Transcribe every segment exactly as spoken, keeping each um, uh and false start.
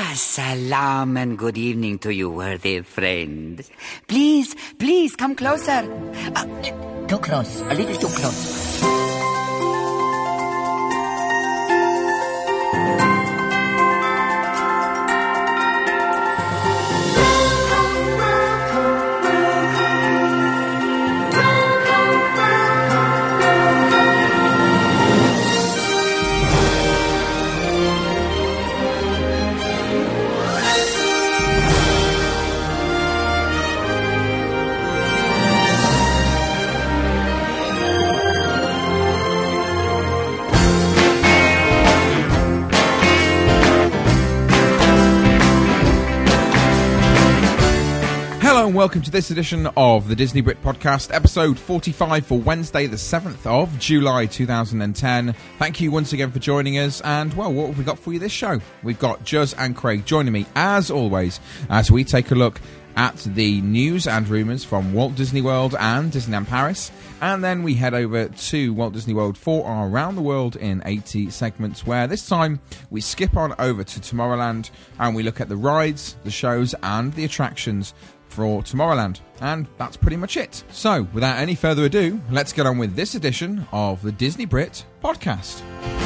Salam and good evening to you, worthy friend. Please, please, come closer. Uh, too close, a little too close. Welcome to this edition of the Disney Brit Podcast, episode forty-five for Wednesday, the seventh of July two thousand ten. Thank you once again for joining us, and well, what have we got for you this show? We've got Juz and Craig joining me, as always, as we take a look at the news and rumours from Walt Disney World and Disneyland Paris, and then we head over to Walt Disney World for our Around the World in eighty segments, where this time we skip on over to Tomorrowland and we look at the rides, the shows and the attractions for Tomorrowland. And that's pretty much it. So, without any further ado, let's get on with this edition of the Disney Brit Podcast.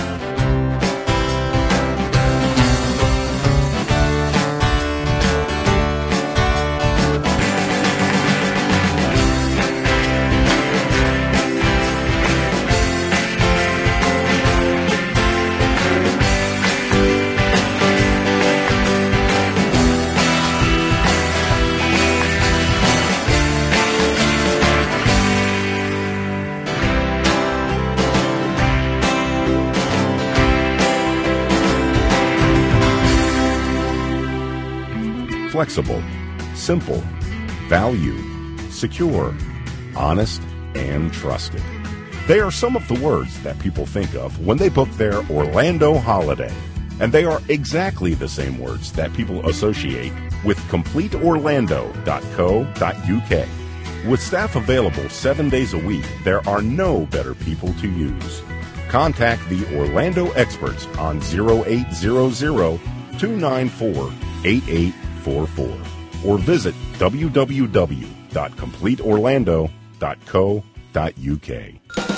Flexible, simple, value, secure, honest, and trusted. They are some of the words that people think of when they book their Orlando holiday. And they are exactly the same words that people associate with complete orlando dot co dot u k. With staff available seven days a week, there are no better people to use. Contact the Orlando experts on zero eight hundred, two nine four, eight eight four four or visit w w w dot complete orlando dot co dot u k.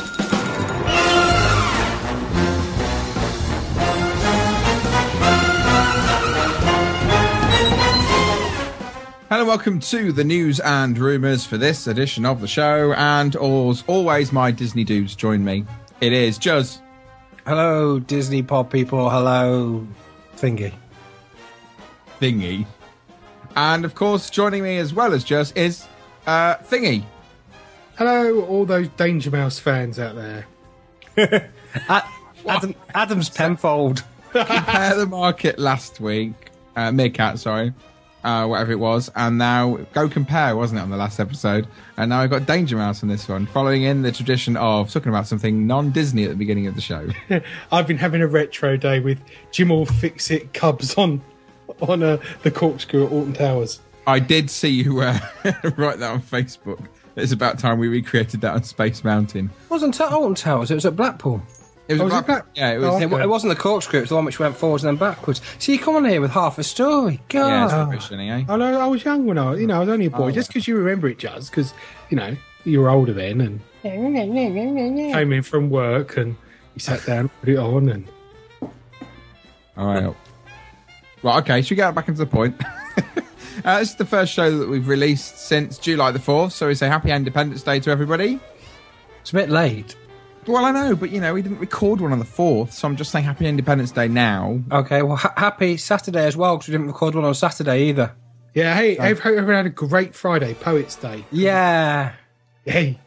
Hello, welcome to the news and rumours for this edition of the show, and as always, my Disney dudes join me. It is Juz. Hello, Disney Pod people. Hello, Thingy. Thingy. And, of course, joining me as well as Juz is uh, Thingy. Hello, all those Danger Mouse fans out there. Adam, Adam's Penfold. Compare the market last week. Uh, Meerkat, sorry. Uh, whatever it was. And now, go compare, wasn't it, on the last episode? And now I've got Danger Mouse on this one, following in the tradition of talking about something non-Disney at the beginning of the show. I've been having a retro day with Jim All Fix-It Cubs on on uh, the corkscrew at Alton Towers. I did see you uh, write that on Facebook. It's about time we recreated that on Space Mountain. It wasn't at Alton Towers, it was at Blackpool. It was, oh, was Black- it Black- Yeah, it was. Oh, okay. it, it wasn't the corkscrew, it was the one which went forwards and then backwards. So you come on here with half a story. God. Yeah, it's provisioning, eh? I know, I was young when I was, you know, I was only a boy. Oh, Just because you remember it, Juz, because, you know, you were older then and came in from work and you sat down, put it on and... All right. Right, okay, should we get back into the point? uh, this is the first show that we've released since July the fourth, so we say Happy Independence Day to everybody. It's a bit late. Well, I know, but, you know, we didn't record one on the fourth, so I'm just saying Happy Independence Day now. Okay, well, ha- happy Saturday as well, because we didn't record one on Saturday either. Yeah, hey, I hope everyone had a great Friday, Poets' Day. Yeah. Hey.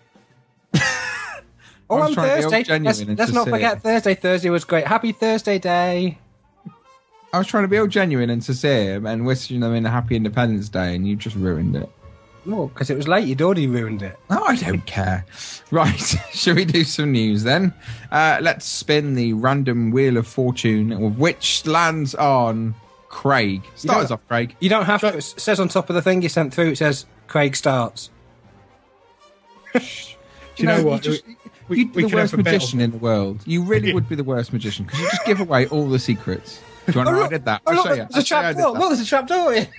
Oh, I on was trying to be all Thursday. genuine Let's, and let's to not say forget it. Thursday. Thursday was great. Happy Thursday Day. I was trying to be all genuine and sincere and wishing them in a Happy Independence Day, and you just ruined it. No, because it was late. You'd already ruined it. No, I don't care. Right, shall we do some news then? Uh, let's spin the random wheel of fortune, which lands on Craig. Start us off, Craig. You don't have to. It says on top of the thing you sent through, it says Craig starts. Do you know No, what? You just, We- you'd be we the could worst have a battle. magician in the world. You really would be the worst magician because you just give away all the secrets. Do you want to know I did that? Oh, I'll look, show you. there's a trap door. Look, there's a trap door here.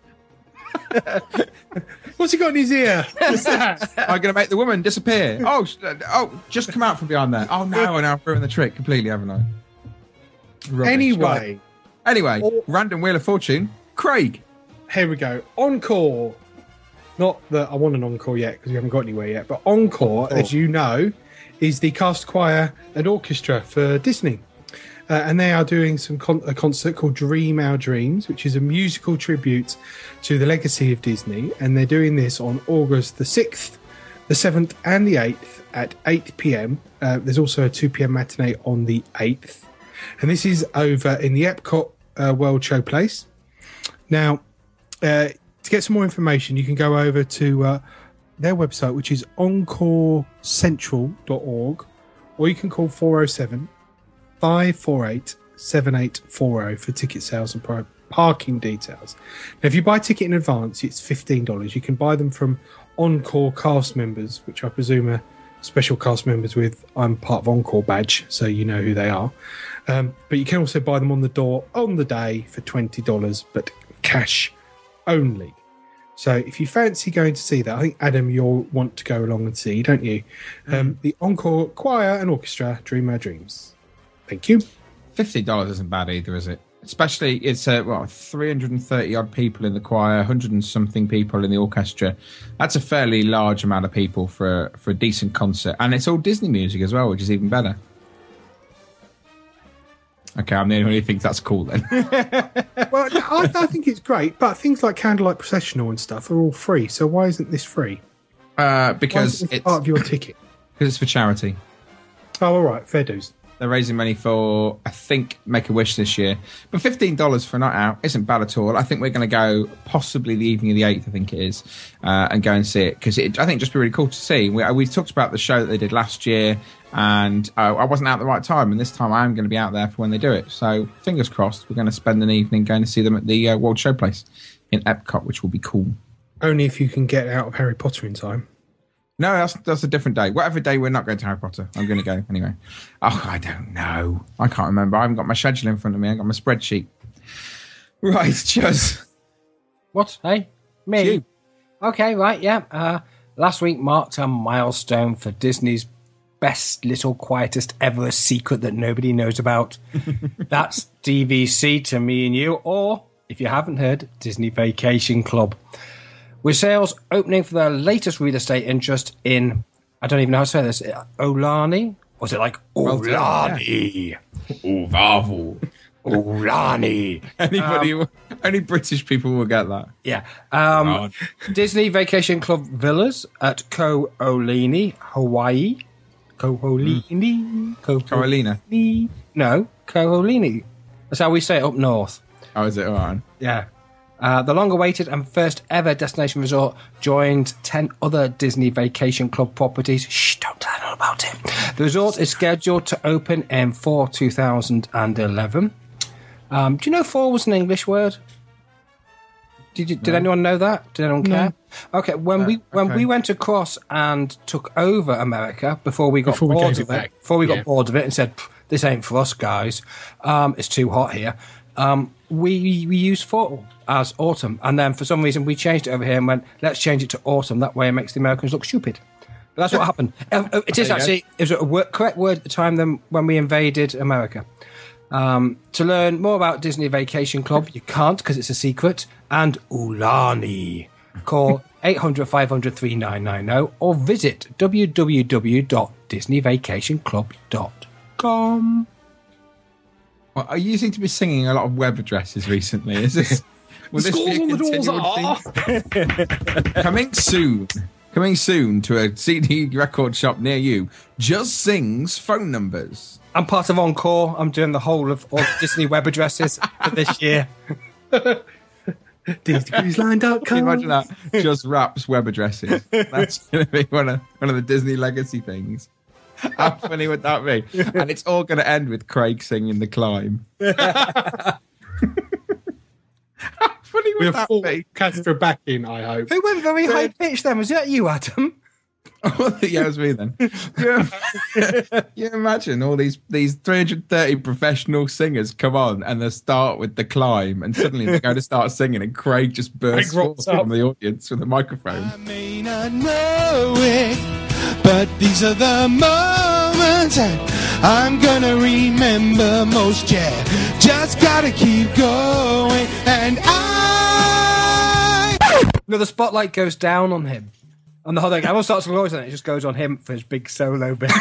What's he got in his ear? What's that? I'm going to make the woman disappear. Oh, sh- oh, just come out from behind there. Oh, no, and I've ruined the trick completely, haven't I? Rubbish. Anyway. Right. Anyway, Or- random Wheel of Fortune. Craig. Here we go. Encore. Not that I want an encore yet because we haven't got anywhere yet, but Encore, Oh. as you know, is the cast choir and orchestra for Disney. Uh, and they are doing some con- a concert called Dream Our Dreams, which is a musical tribute to the legacy of Disney. And they're doing this on August the sixth, the seventh, and the eighth at eight p.m. Uh, there's also a two p.m. matinee on the eighth. And this is over in the Epcot uh, World Showplace. Now, uh, to get some more information, you can go over to uh, their website, which is encore central dot org, or you can call four oh seven, five four eight, seven eight four oh for ticket sales and pri- parking details. Now, if you buy a ticket in advance, it's fifteen dollars. You can buy them from Encore cast members, which I presume are special cast members with I'm part of Encore badge, so you know who they are. Um, but you can also buy them on the door on the day for twenty dollars, but cash only. So if you fancy going to see that, I think, Adam, you'll want to go along and see, don't you? Um, the Encore Choir and Orchestra, Dream Our Dreams. Thank you. fifty dollars isn't bad either, is it? Especially, it's uh, what, three hundred thirty odd people in the choir, one hundred and something people in the orchestra. That's a fairly large amount of people for a, for a decent concert. And it's all Disney music as well, which is even better. Okay, I'm the only one who thinks that's cool then. Well, no, I, I think it's great, but things like Candlelight Processional and stuff are all free. So why isn't this free? uh, Why because isn't this it's, part of your ticket? because it's for charity. Oh, all right, fair dues. They're raising money for, I think, Make-A-Wish this year. But fifteen dollars for a night out isn't bad at all. I think we're going to go possibly the evening of the eighth, I think it is, uh, and go and see it. Because I think it'd just be really cool to see. We, we talked about the show that they did last year, and uh, I wasn't out at the right time. And this time I am going to be out there for when they do it. So fingers crossed, we're going to spend an evening going to see them at the uh, World Showplace in Epcot, which will be cool. Only if you can get out of Harry Potter in time. No, that's that's a different day. Whatever day we're not going to Harry Potter, I'm going to go anyway. Oh, I don't know. I can't remember. I haven't got my schedule in front of me. I've got my spreadsheet. Right, just What? Hey? Me? you. Okay, right, yeah. Uh, last week marked a milestone for Disney's best little quietest ever secret that nobody knows about. That's D V C to me and you, or, if you haven't heard, Disney Vacation Club. With sales opening for their latest real estate interest in, I don't even know how to say this, Olani? Or is it like Well done, Olani? Uvavu. Olani. Anybody, only British people will get that. Yeah. Um, God. Disney Vacation Club Villas at Ko-Olini, Hawaii. Ko-Olini? Ko- Carolina. No, Ko-Olini. That's how we say it up north. Oh, is it? All right. Yeah. Uh, the long-awaited and first ever destination resort joined ten other Disney Vacation Club properties. Shh, don't tell anyone about it. The resort is scheduled to open in fall two thousand eleven. Um, do you know fall was an English word? Did you, did No. anyone know that? Did anyone care? Okay, when Uh, we when okay. we went across and took over America before we got Before we bored gave of it it, back. before we got Yeah. bored of it and said, "This ain't for us, guys. Um, it's too hot here." Um, we we used fall as autumn, and then for some reason we changed it over here and went, "Let's change it to autumn." That way, it makes the Americans look stupid. But that's what happened. Uh, uh, It is There you go. actually it was a word, correct word at the time then when we invaded America. Um, to learn more about Disney Vacation Club, you can't because it's a secret. And Ulani, call eight hundred, five hundred, three nine nine zero or visit w w w dot disney vacation club dot com. Well, you seem to be singing a lot of web addresses recently. Is this? Will this be a on the doors continual are. theme? Coming soon. Coming soon to a C D record shop near you. Just Sing's phone numbers. I'm part of Encore. I'm doing the whole of all Disney web addresses for this year. disney cruise line dot Can com. you imagine that? Just Raps web addresses. That's going to be one of one of the Disney legacy things. How funny would that be? And it's all going to end with Craig singing The Climb. How funny would With that full be? orchestra backing, I hope. Who went very high pitched then? Was that you, Adam? Yeah, it was me then. You, you imagine all these these three hundred thirty professional singers come on and they start with The Climb, and suddenly they're going to start singing, and Craig just bursts forth from the audience with a microphone. I may not know it, but these are the moments I'm gonna remember most. Yeah, just gotta keep going, and I. No, the spotlight goes down on him. And the whole thing, everyone starts to noise, and it just goes on him for his big solo bit.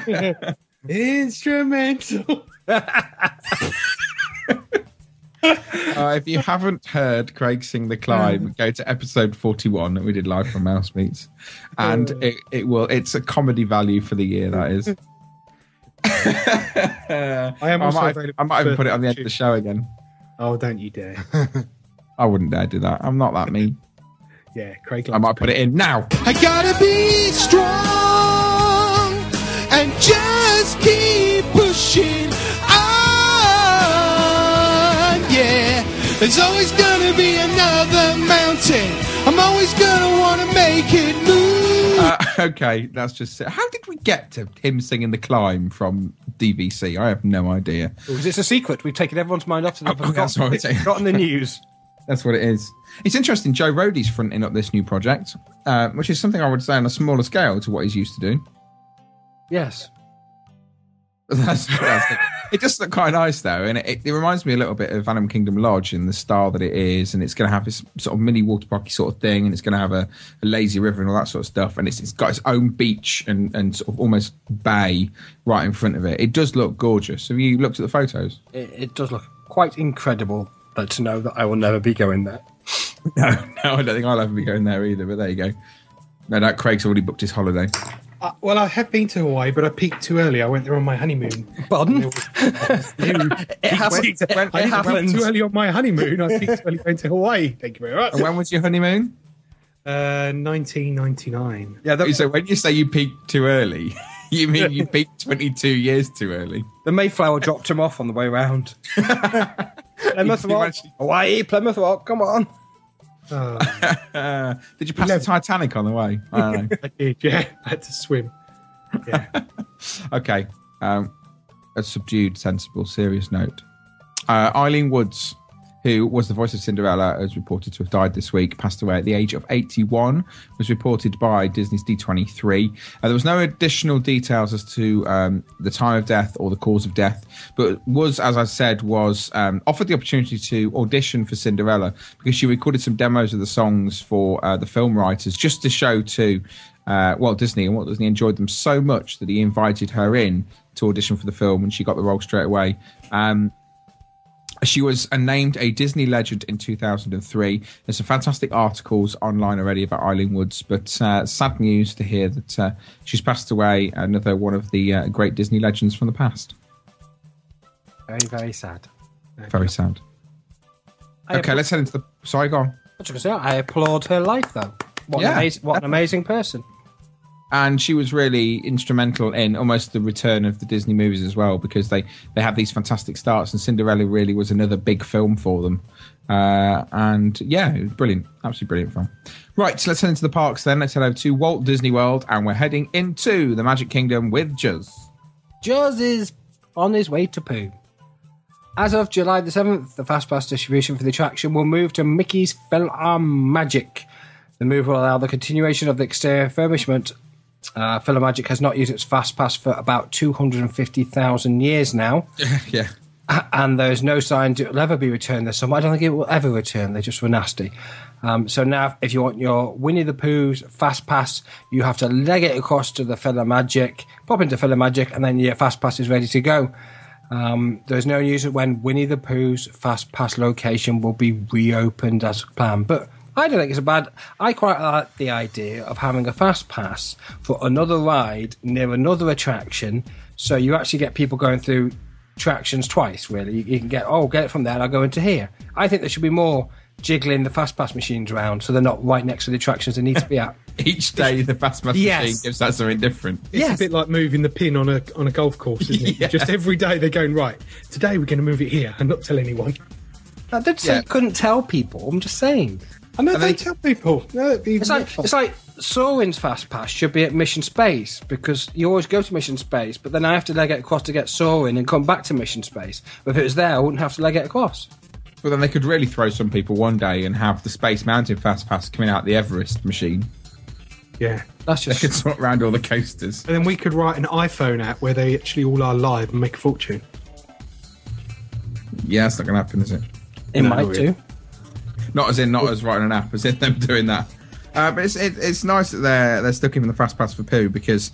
Instrumental. Uh, if you haven't heard Craig sing The Climb, go to episode forty-one that we did live from Mouse Meets, and it, it will. It's a comedy value for the year. That is. I am also I might, available I might even for put it on the end YouTube. of the show again. Oh, don't you dare! I wouldn't dare do that. I'm not that mean. Yeah, Craig. I might put it in now. I gotta be strong and just keep pushing on. Yeah, there's always gonna be another mountain. I'm always gonna wanna make it move. Uh, okay, that's just it. How did we get to him singing The Climb from D V C? I have no idea. Because it's a secret. We've taken everyone's mind off to them. Oh, that's what we're saying. Got in the news. That's what it is. It's interesting. Joe Rohde's fronting up this new project, uh, which is something I would say on a smaller scale to what he's used to doing. Yes. That's, that's it. It does look quite nice, though, and it, it reminds me a little bit of Animal Kingdom Lodge in the style that it is, and it's going to have this sort of mini water parky sort of thing, and it's going to have a, a lazy river and all that sort of stuff, and it's, it's got its own beach and, and sort of almost bay right in front of it. It does look gorgeous. Have you looked at the photos? It, it does look quite incredible, but to know that I will never be going there. No, no, I don't think I'll ever be going there either, but there you go. No, that Craig's already booked his holiday. Uh, well, I have been to Hawaii, but I peaked too early. I went there on my honeymoon. Pardon? It, was, It happens. I It didn't happens. went too early on my honeymoon. I peaked too early going to Hawaii. Thank you very much. And when was your honeymoon? Uh, nineteen ninety-nine. Yeah, the, So when you say you peaked too early, you mean you peaked twenty-two years too early? the Mayflower dropped him off on the way round. Plymouth You Rock, actually- Hawaii, Plymouth Rock, come on. Oh, Uh, did you pass Eleven. the Titanic on the way? I don't know. I did, yeah. I had to swim. Yeah. Okay. Um, a subdued, sensible, serious note. Uh, Eileen Woods, who was the voice of Cinderella, as reported to have died this week, passed away at the age of eighty-one, was reported by Disney's D twenty-three. Uh, there was no additional details as to um, the time of death or the cause of death, but was, as I said, was um, offered the opportunity to audition for Cinderella because she recorded some demos of the songs for uh, the film writers just to show to uh, Walt Disney, and Walt Disney enjoyed them so much that he invited her in to audition for the film, and she got the role straight away. Um, She was uh, named a Disney legend in two thousand three. There's some fantastic articles online already about Eileen Woods, but uh, sad news to hear that uh, she's passed away, another one of the uh, great Disney legends from the past. Very, very sad. Very sad. I Okay, appla- let's head into the... Sorry, go on. I was gonna say, I applaud her life, though. What, Yeah. an, amazing, what an amazing person. And she was really instrumental in almost the return of the Disney movies as well, because they, they had these fantastic starts, and Cinderella really was another big film for them. Uh, and yeah, it was brilliant. Absolutely brilliant film. Right, so let's head into the parks then. Let's head over to Walt Disney World, and we're heading into the Magic Kingdom with Juz. Juz is on his way to poo. As of July the seventh, the FastPass distribution for the attraction will move to Mickey's PhilharMagic. The move will allow the continuation of the exterior refurbishment. Uh, PhilharMagic has not used its FastPass for about two hundred fifty thousand years now, Yeah. and there's no sign it will ever be returned this summer. I don't think it will ever return. They just were nasty. Um, so now, if you want your Winnie the Pooh's FastPass, you have to leg it across to the PhilharMagic, pop into PhilharMagic, and then your FastPass is ready to go. Um, there's no news of when Winnie the Pooh's FastPass location will be reopened as planned, but I don't think it's a bad... I quite like the idea of having a FastPass for another ride near another attraction, so you actually get people going through attractions twice, really. You, you can get, oh, get it from there, and I'll go into here. I think there should be more jiggling the FastPass machines around, so they're not right next to the attractions they need to be at. Each day the FastPass Yes. machine gives that something different. It's Yes. a bit like moving the pin on a on a golf course, isn't it? Yeah. Just every day they're going, right, today we're going to move it here and not tell anyone. I did say Yeah. you couldn't tell people, I'm just saying. I know And they they- tell people. No, it'd be It's like wonderful. it's like Soaring's Fast Pass should be at Mission Space, because you always go to Mission Space, but then I have to leg it across to get Soaring and come back to Mission Space. But if it was there, I wouldn't have to leg it across. Well, then they could really throw some people one day and have the Space Mountain Fast Pass coming out the Everest machine. Yeah. That's They just... could sort around all the coasters. And then we could write an iPhone app where they actually all are live and make a fortune. Yeah, that's not going to happen, is it? It No, might really. do. Not as in not as writing an app, as in them doing that. Uh, but it's it, it's nice that they're they're still giving the Fast Pass for poo, because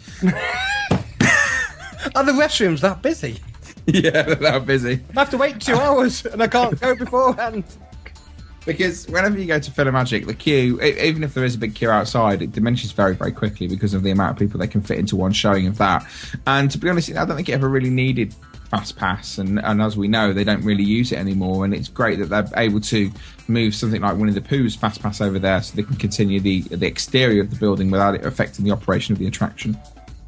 Are the restrooms that busy? yeah, they're busy. I have to wait two hours and I can't go beforehand. Because whenever you go to Philomagic, the queue, e- even if there is a big queue outside, it diminishes very, very quickly because of the amount of people they can fit into one showing of that. And to be honest, I don't think it ever really needed Fast Pass, and, and as we know, they don't really use it anymore. And it's great that they're able to move something like Winnie the Pooh's Fast Pass over there, so they can continue the the exterior of the building without it affecting the operation of the attraction.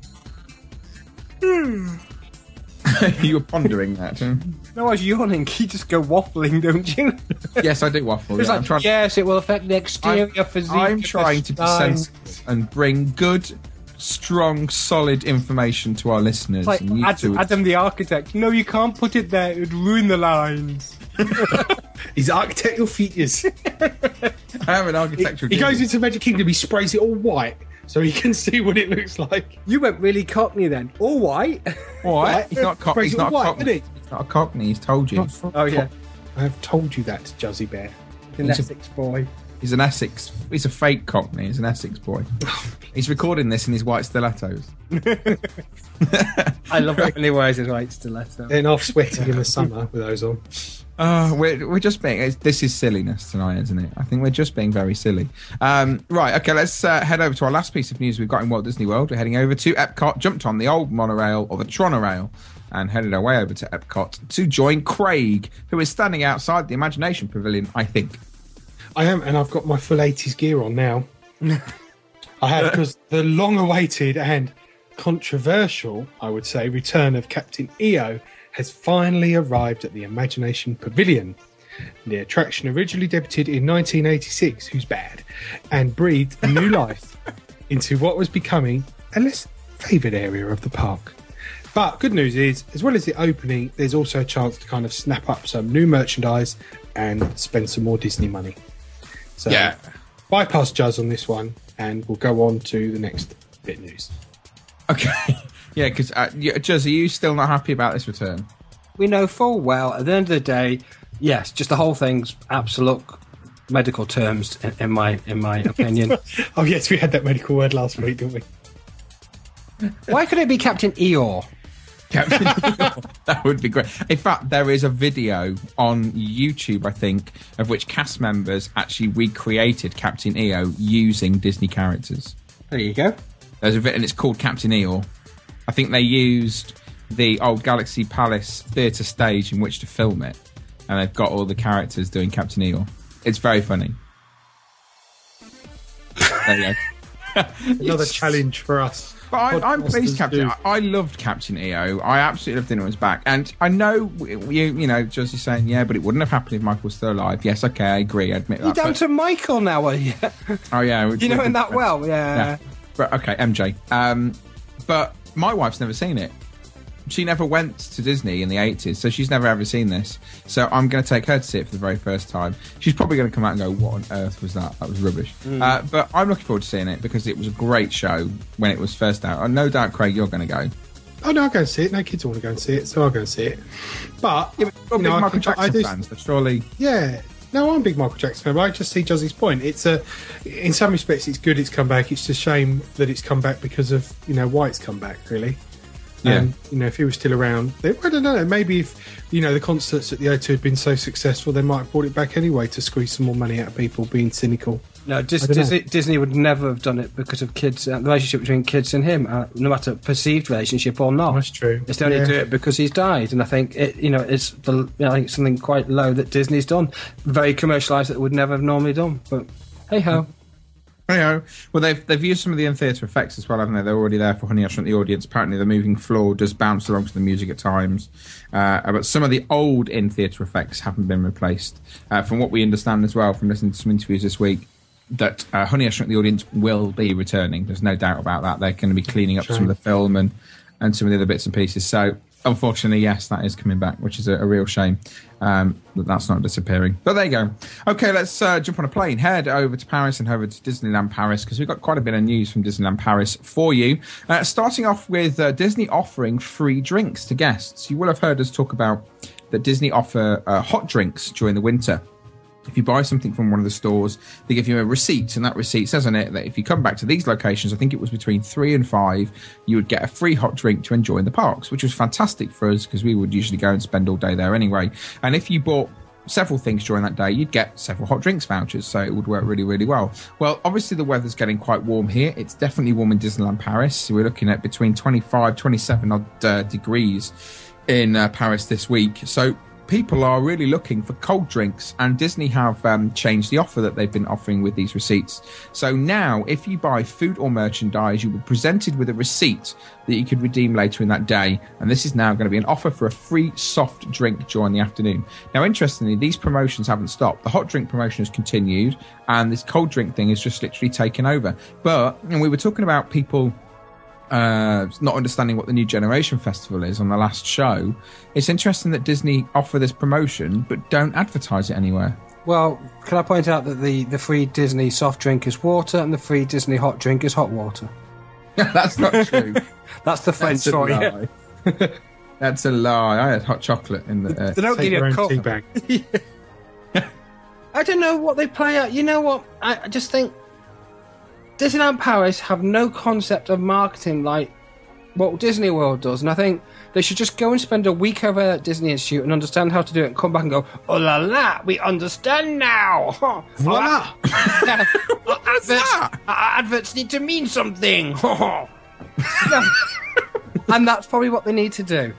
You were pondering that. Huh? No, I was yawning. You just go waffling, don't you? Yes, I do waffle. It's Yeah, like, I'm trying. yes, it will affect the exterior I'm, physique. I'm of the trying to be sign. sensible and bring good, strong, solid information to our listeners. It's like and you Adam, two- Adam the architect. No, you can't put it there. It would ruin the lines. His architectural features. I have an architectural. He goes genius. into Magic Kingdom, he sprays it all white so he can see what it looks like. You went really cockney then. All white. What? He's not, co- Sprays he's it all not a white, cockney. didn't He's not a cockney. He's told you. Oh, yeah. I have told you that, Juzzy Bear. The He's a- Essex boy. He's an Essex. He's a fake cockney. He's an Essex boy. He's recording this in his white stilettos. I love it when he wears his white stiletto. Then off sweating in the summer with those on. Oh, we're, we're just being... It's, this is silliness tonight, isn't it? I think we're just being very silly. Um, right, okay, let's uh, head over to our last piece of news we've got in Walt Disney World. We're heading over to Epcot, jumped on the old monorail, or the Tronorail, and headed our way over to Epcot to join Craig, who is standing outside the Imagination Pavilion, I think. I am, and I've got my full eighties gear on now. I have, because the long-awaited and controversial, I would say, return of Captain E O has finally arrived at the Imagination Pavilion. The attraction originally debuted in nineteen eighty-six, who's bad, and breathed new life into what was becoming a less favoured area of the park. But good news is, as well as the opening, there's also a chance to kind of snap up some new merchandise and spend some more Disney money. So Yeah. bypass Juzz on this one, and we'll go on to the next bit of news. Okay. Yeah, because, uh, you- Juz, are you still not happy about this return? We know full well, at the end of the day, yes, just the whole thing's absolute medical terms, in, in my in my opinion. Oh yes, we had that medical word last week, didn't we? Why could it be Captain Eeyore? Captain That would be great. In fact, there is a video on YouTube, I think, of which cast members actually recreated Captain E O using Disney characters. There you go. There's a bit, and it's called Captain Eeyore. I think they used the old Galaxy Palace theatre stage in which to film it, and they've got all the characters doing Captain Eeyore. It's very funny. There you go. Another challenge for us. But I, I'm Podcasters pleased, Captain. do. I, I loved Captain E O. I absolutely loved it when it was back. And I know you, you know, just you saying, yeah, but it wouldn't have happened if Michael was still alive. Yes, okay, I agree. I admit You're that. down but- to Michael now, are you? oh yeah, we- You know we- him that well, yeah. Yeah. But okay, M J. Um, but my wife's never seen it. She never went to Disney in the eighties, so she's never ever seen this. So I'm going to take her to see it for the very first time. She's probably going to come out and go, what on earth was that? That was rubbish. Mm. Uh, but I'm looking forward to seeing it because it was a great show when it was first out. And no doubt, Craig, you're going to go. Oh no, I'll go and see it. No kids want to go and see it, so I'll go and see it. But, Yeah, but you're you know, big I Michael think I Jackson do- fans, so surely... Yeah. No, I'm a big Michael Jackson fan, but I just see Juzzy's point. It's a, in some respects, it's good it's come back. It's a shame that it's come back because of, you know, why it's come back, really. Yeah. Um, you know, if he was still around, they, I don't know, maybe if, you know, the concerts at the O two had been so successful, they might have brought it back anyway to squeeze some more money out of people being cynical. No, Dis- I don't know. Disney, Disney would never have done it because of kids, uh, the relationship between kids and him, uh, no matter perceived relationship or not. That's true. It's only Yeah. do it because he's died, and I think it, you know, it's the, you know, I think it's something quite low that Disney's done, very commercialised that it would never have normally done. But hey ho, Anyhow, well, they've they've used some of the in-theatre effects as well, haven't they? They're already there for Honey, I Shrunk the Audience. Apparently, the moving floor does bounce along to the music at times. Uh, but some of the old in-theatre effects haven't been replaced. Uh, from what we understand as well, from listening to some interviews this week, that uh, Honey, I Shrunk the Audience will be returning. There's no doubt about that. They're going to be cleaning up Shame. some of the film and, and some of the other bits and pieces. So, unfortunately, yes, that is coming back, which is a, a real shame um, that that's not disappearing. But there you go. Okay, let's uh, jump on a plane, head over to Paris and over to Disneyland Paris, because we've got quite a bit of news from Disneyland Paris for you. Uh, starting off with uh, Disney offering free drinks to guests. You will have heard us talk about that Disney offer uh, hot drinks during the winter. If you buy something from one of the stores, they give you a receipt, and that receipt says on it that if you come back to these locations, I think it was between three and five, you would get a free hot drink to enjoy in the parks, which was fantastic for us because we would usually go and spend all day there anyway. And if you bought several things during that day, you'd get several hot drinks vouchers, so it would work really, really well. Well, obviously the weather's getting quite warm here. It's definitely warm in Disneyland Paris. So we're looking at between twenty-five, twenty-seven odd uh, degrees in uh, Paris this week. So people are really looking for cold drinks, and Disney have um, changed the offer that they've been offering with these receipts. So now, if you buy food or merchandise, you'll be presented with a receipt that you could redeem later in that day, and this is now going to be an offer for a free soft drink during the afternoon. Now, interestingly, these promotions haven't stopped. The hot drink promotion has continued, and this cold drink thing is just literally taken over. But, and we were talking about people Uh, not understanding what the New Generation Festival is on the last show. It's interesting that Disney offer this promotion but don't advertise it anywhere. Well, can I point out that the, the free Disney soft drink is water and the free Disney hot drink is hot water? That's not true. That's the French That's a for you. lie. That's a lie. I had hot chocolate in the... Uh, They don't Take give you your a own cup. tea bag. I don't know what they play at. You know what? I, I just think Disneyland Paris have no concept of marketing like Walt Disney World does, and I think they should just go and spend a week over at Disney Institute and understand how to do it and come back and go, oh la la, we understand now. Voila! Our adverts, our adverts need to mean something. And that's probably what they need to do.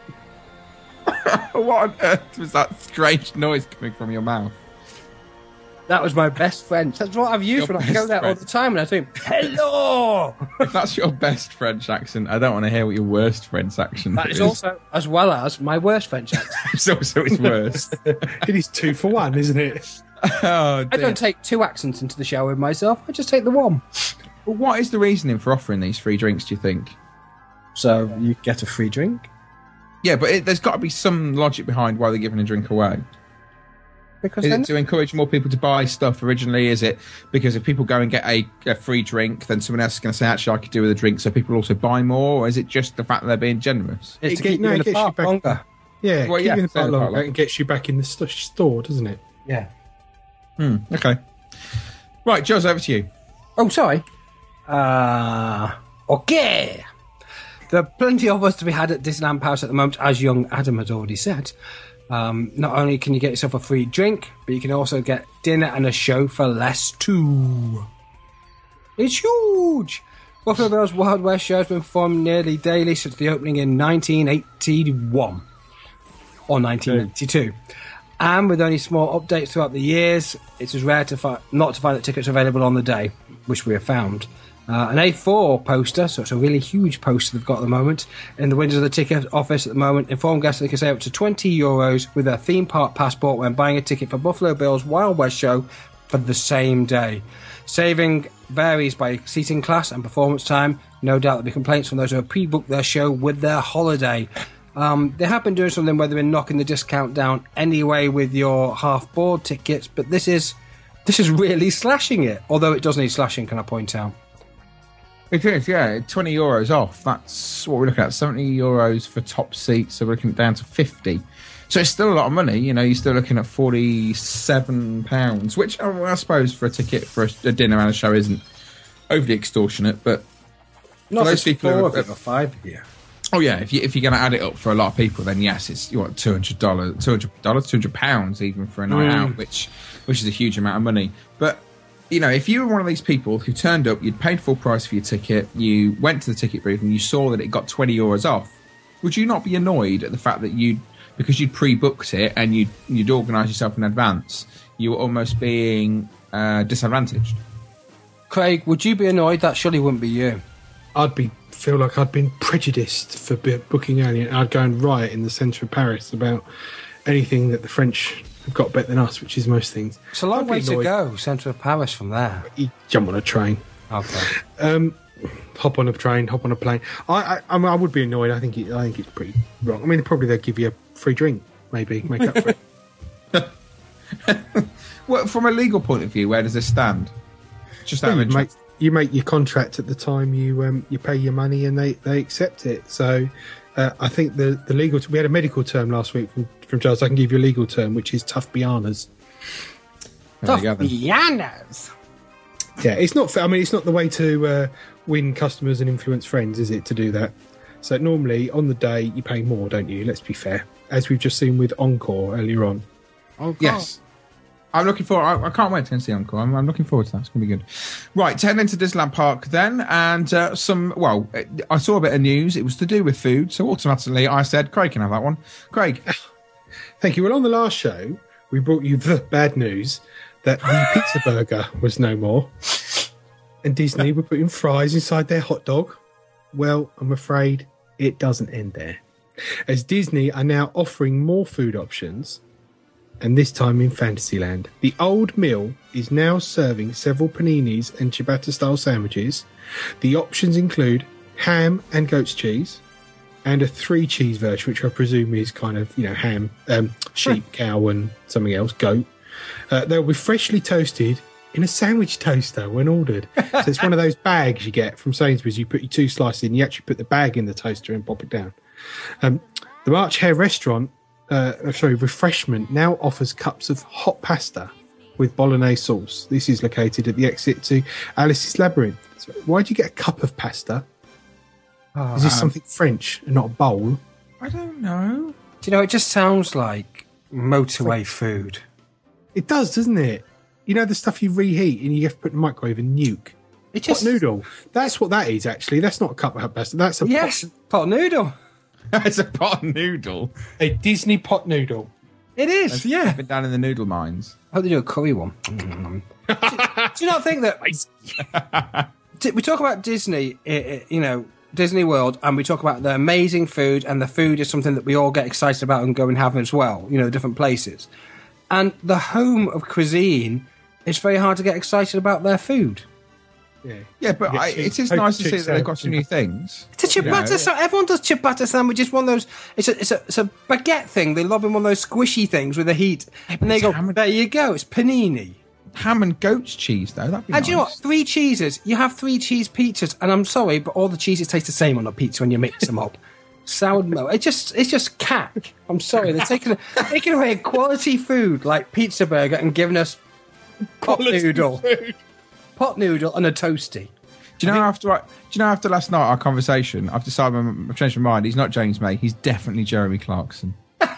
what on earth was that strange noise coming from your mouth? That was my best French. That's what I've used Your when I go best there all French. the time, and I think, hello! If that's your best French accent, I don't want to hear what your worst French accent That is also, as well as, my worst French accent. It's also its worst. It is two for one, isn't it? Oh, I dear. don't take two accents into the show with myself, I just take the one. Well, what is the reasoning for offering these free drinks, do you think? So you get a free drink? Yeah, but it, there's got to be some logic behind why they're giving a drink away. Because Is then it to encourage more people to buy stuff originally? Is it because if people go and get a, a free drink, then someone else is going to say, actually, I could do with a drink, so people also buy more? Or is it just the fact that they're being generous? it's It to get- keep no, you in it the gets you park back- longer. Yeah, Well, keep yeah, you in the stay in park the park longer longer. and gets you back in the st- store, doesn't it? Yeah. Hmm, okay. Right, Joe's over to you. Oh, sorry. Uh, okay. There are plenty of us to be had at Disneyland Paris at the moment, as young Adam had already said. Um, not only can you get yourself a free drink, but you can also get dinner and a show for less too. It's huge! Buffalo Bill's Wild West show has been performed nearly daily since the opening in nineteen eighty-one. Or nineteen eighty-two. And with only small updates throughout the years, it's as rare to fi- not to find that tickets are available on the day, which we have found. Uh, an A four poster, so it's a really huge poster they've got at the moment, in the windows of the ticket office at the moment, inform guests they can save up to twenty euros with their theme park passport when buying a ticket for Buffalo Bill's Wild West show for the same day. Saving varies by seating class and performance time. No doubt there'll be complaints from those who have pre-booked their show with their holiday. Um, they have been doing something where they've been knocking the discount down anyway with your half-board tickets, but this is this is really slashing it. Although it does need slashing, can I point out? It is, yeah. twenty euros off. That's what we're looking at. seventy euros for top seats, so we're looking down to fifty. So it's still a lot of money. You know, you're still looking at forty-seven pounds, which I, I suppose for a ticket for a, a dinner and a show isn't overly extortionate, but Not those for people who four are- of it or five here. oh yeah, if you if you're going to add it up for a lot of people, then yes, it's you want two hundred dollars, two hundred dollars, two hundred pounds even for a night Mm. out, which which is a huge amount of money. But you know, if you were one of these people who turned up, you'd paid full price for your ticket, you went to the ticket booth and you saw that it got twenty euros off, would you not be annoyed at the fact that you, because you'd pre-booked it and you'd you'd organised yourself in advance, you were almost being uh, disadvantaged? Craig, would you be annoyed? That surely wouldn't be you. I'd be feel like I'd been prejudiced for b- booking early, and I'd go and riot in the centre of Paris about anything that the French have got better than us, which is most things. It's a long I'd be way to annoyed. go, centre of Paris from there. You jump on a train. Okay. Um, hop on a train, hop on a plane. I, I, I, mean, I would be annoyed. I think it, I think it's pretty wrong. I mean, probably they'll give you a free drink, maybe make up for it. Well, from a legal point of view, where does this stand? Just out Yeah, of you, make, interest. you make your contract at the time you um, you pay your money, and they, they accept it. So uh, I think the the legal. We had a medical term last week from from Charles. I can give you a legal term, which is tough bianas. There you go, then. Pianos. Yeah, it's not fair. I mean, it's not the way to uh, win customers and influence friends, is it, to do that? So normally on the day you pay more, don't you? Let's be fair, as we've just seen with Encore earlier on. Oh, Yes. I'm looking forward. I, I can't wait to go and see Encore. I'm, I'm looking forward to that. It's going to be good. Right, heading into Disneyland Park then, and uh, some. Well, I saw a bit of news. It was to do with food, so automatically I said, "Craig can have that one." Craig, Thank you. Well, on the last show, we brought you the bad news that the pizza burger was no more, and Disney were putting fries inside their hot dog. Well, I'm afraid it doesn't end there, as Disney are now offering more food options, and this time in Fantasyland. The old mill is now serving several paninis and ciabatta-style sandwiches. The options include ham and goat's cheese, and a three-cheese version, which I presume is kind of, you know, ham, um, sheep, cow, and something else, goat. Uh, they'll be freshly toasted in a sandwich toaster when ordered. So it's one of those bags you get from Sainsbury's. You put your two slices in, you actually put the bag in the toaster and pop it down. Um, the March Hare restaurant, uh, sorry, refreshment now offers cups of hot pasta with bolognese sauce. This is located at the exit to Alice's Labyrinth. So why do you get a cup of pasta? Oh, Is this um, something French and not a bowl? I don't know. do you know, it just sounds like motorway food. It does, doesn't it? You know, the stuff you reheat and you have to put in the microwave and nuke. It just Pot noodle. That's what that is, actually. That's not a cup of hot pasta. That's a Yes, pot, pot noodle. It's a pot noodle. a Disney pot noodle. It is, yeah. Been down in the noodle mines. I hope they do a curry one. Mm. do, do you not think that Di- we talk about Disney, i- i- you know, Disney World, and we talk about the amazing food, and the food is something that we all get excited about and go and have as well, you know, different places. And the home of cuisine, it's very hard to get excited about their food. Yeah. Yeah, but Yeah, I, cheese- it is poached nice to see chicks that they've out, got some yeah. new things. It's a ciabatta. Yeah. sa- Everyone does ciabatta sandwiches. One of those. It's a, it's a it's a baguette thing. They lob in one of those squishy things with the heat, and they it's go, ham and- "There you go. It's panini." Ham and goat's cheese, though. That'd be And nice. do you know what? Three cheeses. You have three cheese pizzas, and I'm sorry, but all the cheeses taste the same on a pizza when you mix them up. Sourdough. It just it's just cack. I'm sorry. They're taking taking away quality food like pizza burger and giving us pot noodle, pot noodle, and a toasty. Do you know after I, do you know after last night our conversation, I've decided I've changed my mind. He's not James May. He's definitely Jeremy Clarkson.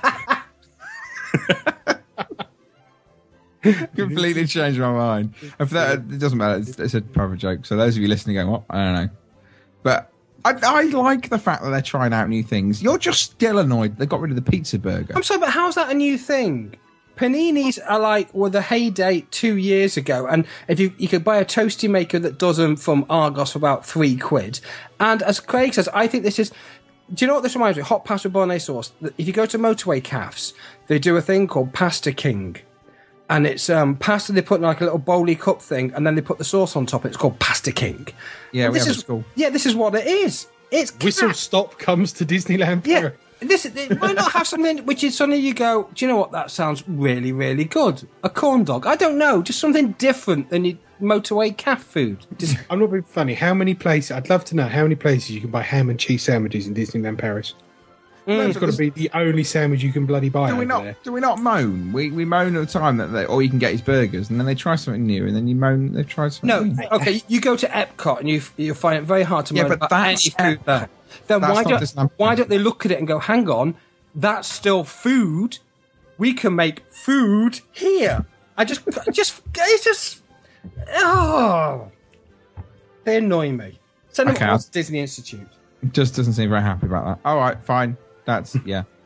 Completely changed my mind. And for that, it doesn't matter. It's, it's a private joke. So those of you listening, going, "What? I don't know." But I, I like the fact that they're trying out new things. You're just still annoyed they got rid of the pizza burger. I'm sorry, but how's that a new thing? Paninis are like were the heyday two years ago, and if you you could buy a toasty maker that does them from Argos for about three quid. And as Craig says, I think this is. Do you know what this reminds me? Hot pasta with bolognese sauce. If you go to motorway cafes, they do a thing called Pasta King, and it's um, pasta they put in like a little bowly cup thing, and then they put the sauce on top. It's called Pasta King. Yeah, And we this have is at school. yeah, this is what it is. It's Whistle crap. Stop comes to Disneyland. Yeah, Paris. this why not have something which is suddenly you go, do you know what, that sounds really, really good? A corn dog. I don't know, just something different than your motorway calf food. Just, I'm not being funny. How many places? I'd love to know how many places you can buy ham and cheese sandwiches in Disneyland Paris. It's got to be the only sandwich you can bloody buy Do over we not? there. Do we not moan? We we moan all the time that they, or you can get his burgers, and then they try something new, and then you moan they've tried something. no, new. okay, you go to Epcot and you you find it very hard to Yeah, moan but about that's any food there. Then That's why not don't Disneyland. why don't they look at it and go, hang on, that's still food. We can make food here. I just just it's just oh, they annoy me. Send them Okay, all I'll- to Disney Institute. Just doesn't seem very happy about that. All right, fine. That's yeah.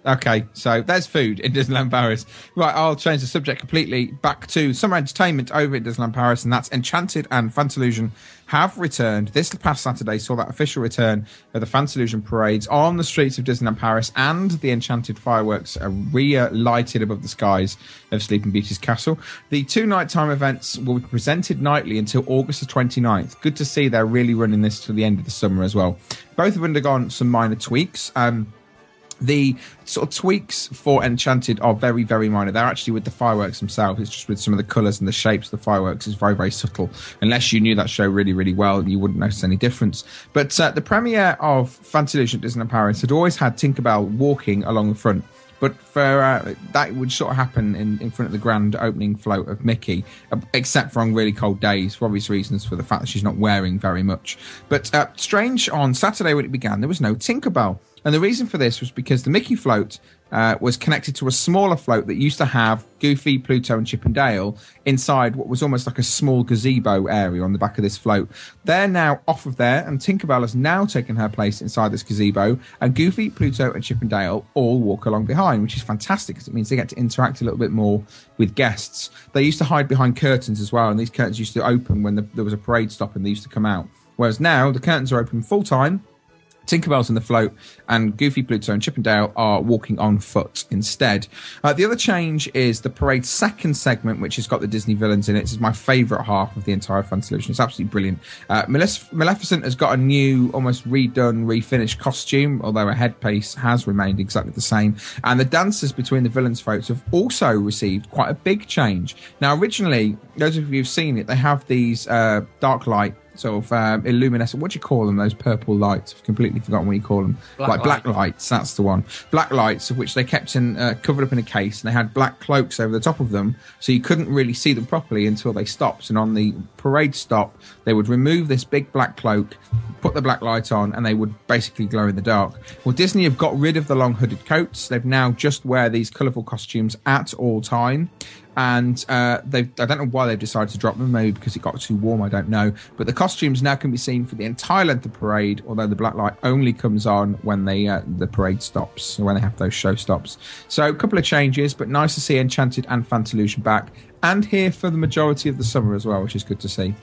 Okay, so there's food in Disneyland Paris. Right, I'll change the subject completely back to summer entertainment over at Disneyland Paris, and that's Enchanted and Fantalusion have returned. This past Saturday saw that official return of the Fantalusion parades on the streets of Disneyland Paris, and the Enchanted fireworks are re-lighted above the skies of Sleeping Beauty's castle. The two nighttime events will be presented nightly until August the twenty-ninth. Good to see they're really running this to the end of the summer as well. Both have undergone some minor tweaks. Um, The sort of tweaks for Enchanted are very, very minor. They're actually with the fireworks themselves. It's just with some of the colours and the shapes of the fireworks is very, very subtle. Unless you knew that show really, really well, you wouldn't notice any difference. But uh, the premiere of Fantalusion at Disneyland Paris had always had Tinkerbell walking along the front. But for uh, that would sort of happen in, in front of the grand opening float of Mickey, uh, except for on really cold days, for obvious reasons, for the fact that she's not wearing very much. But uh, strange, on Saturday when it began, there was no Tinkerbell. And the reason for this was because the Mickey float uh, was connected to a smaller float that used to have Goofy, Pluto and Chip and Dale inside what was almost like a small gazebo area on the back of this float. They're now off of there, and Tinkerbell has now taken her place inside this gazebo, and Goofy, Pluto and Chip and Dale all walk along behind, which is fantastic because it means they get to interact a little bit more with guests. They used to hide behind curtains as well, and these curtains used to open when the, there was a parade stop and they used to come out. Whereas now the curtains are open full time. Tinkerbell's in the float, and Goofy, Pluto and Chip and Dale are walking on foot instead. Uh, the other change is the parade's second segment, which has got the Disney villains in it. This is my favourite half of the entire Fantalusion. It's absolutely brilliant. Uh, Malef- Maleficent has got a new, almost redone, refinished costume, although her headpiece has remained exactly the same. And the dancers between the villains' floats have also received quite a big change. Now, originally, those of you who've seen it, they have these uh, dark light sort of um, illuminescent, what do you call them, those purple lights? I've completely forgotten what you call them. Black like light. black lights, that's the one. Black lights, of which they kept in uh, covered up in a case, and they had black cloaks over the top of them, so you couldn't really see them properly until they stopped. And on the parade stop, they would remove this big black cloak, put the black light on, and they would basically glow in the dark. Well, Disney have got rid of the long hooded coats. They've now just wear these colourful costumes at all time. And uh, they've, I don't know why they've decided to drop them, maybe because it got too warm, I don't know. But the costumes now can be seen for the entire length of the parade, although the black light only comes on when they, uh, the parade stops, or when they have those show stops. So a couple of changes, but nice to see Enchanted and Fantalusion back, and here for the majority of the summer as well, which is good to see.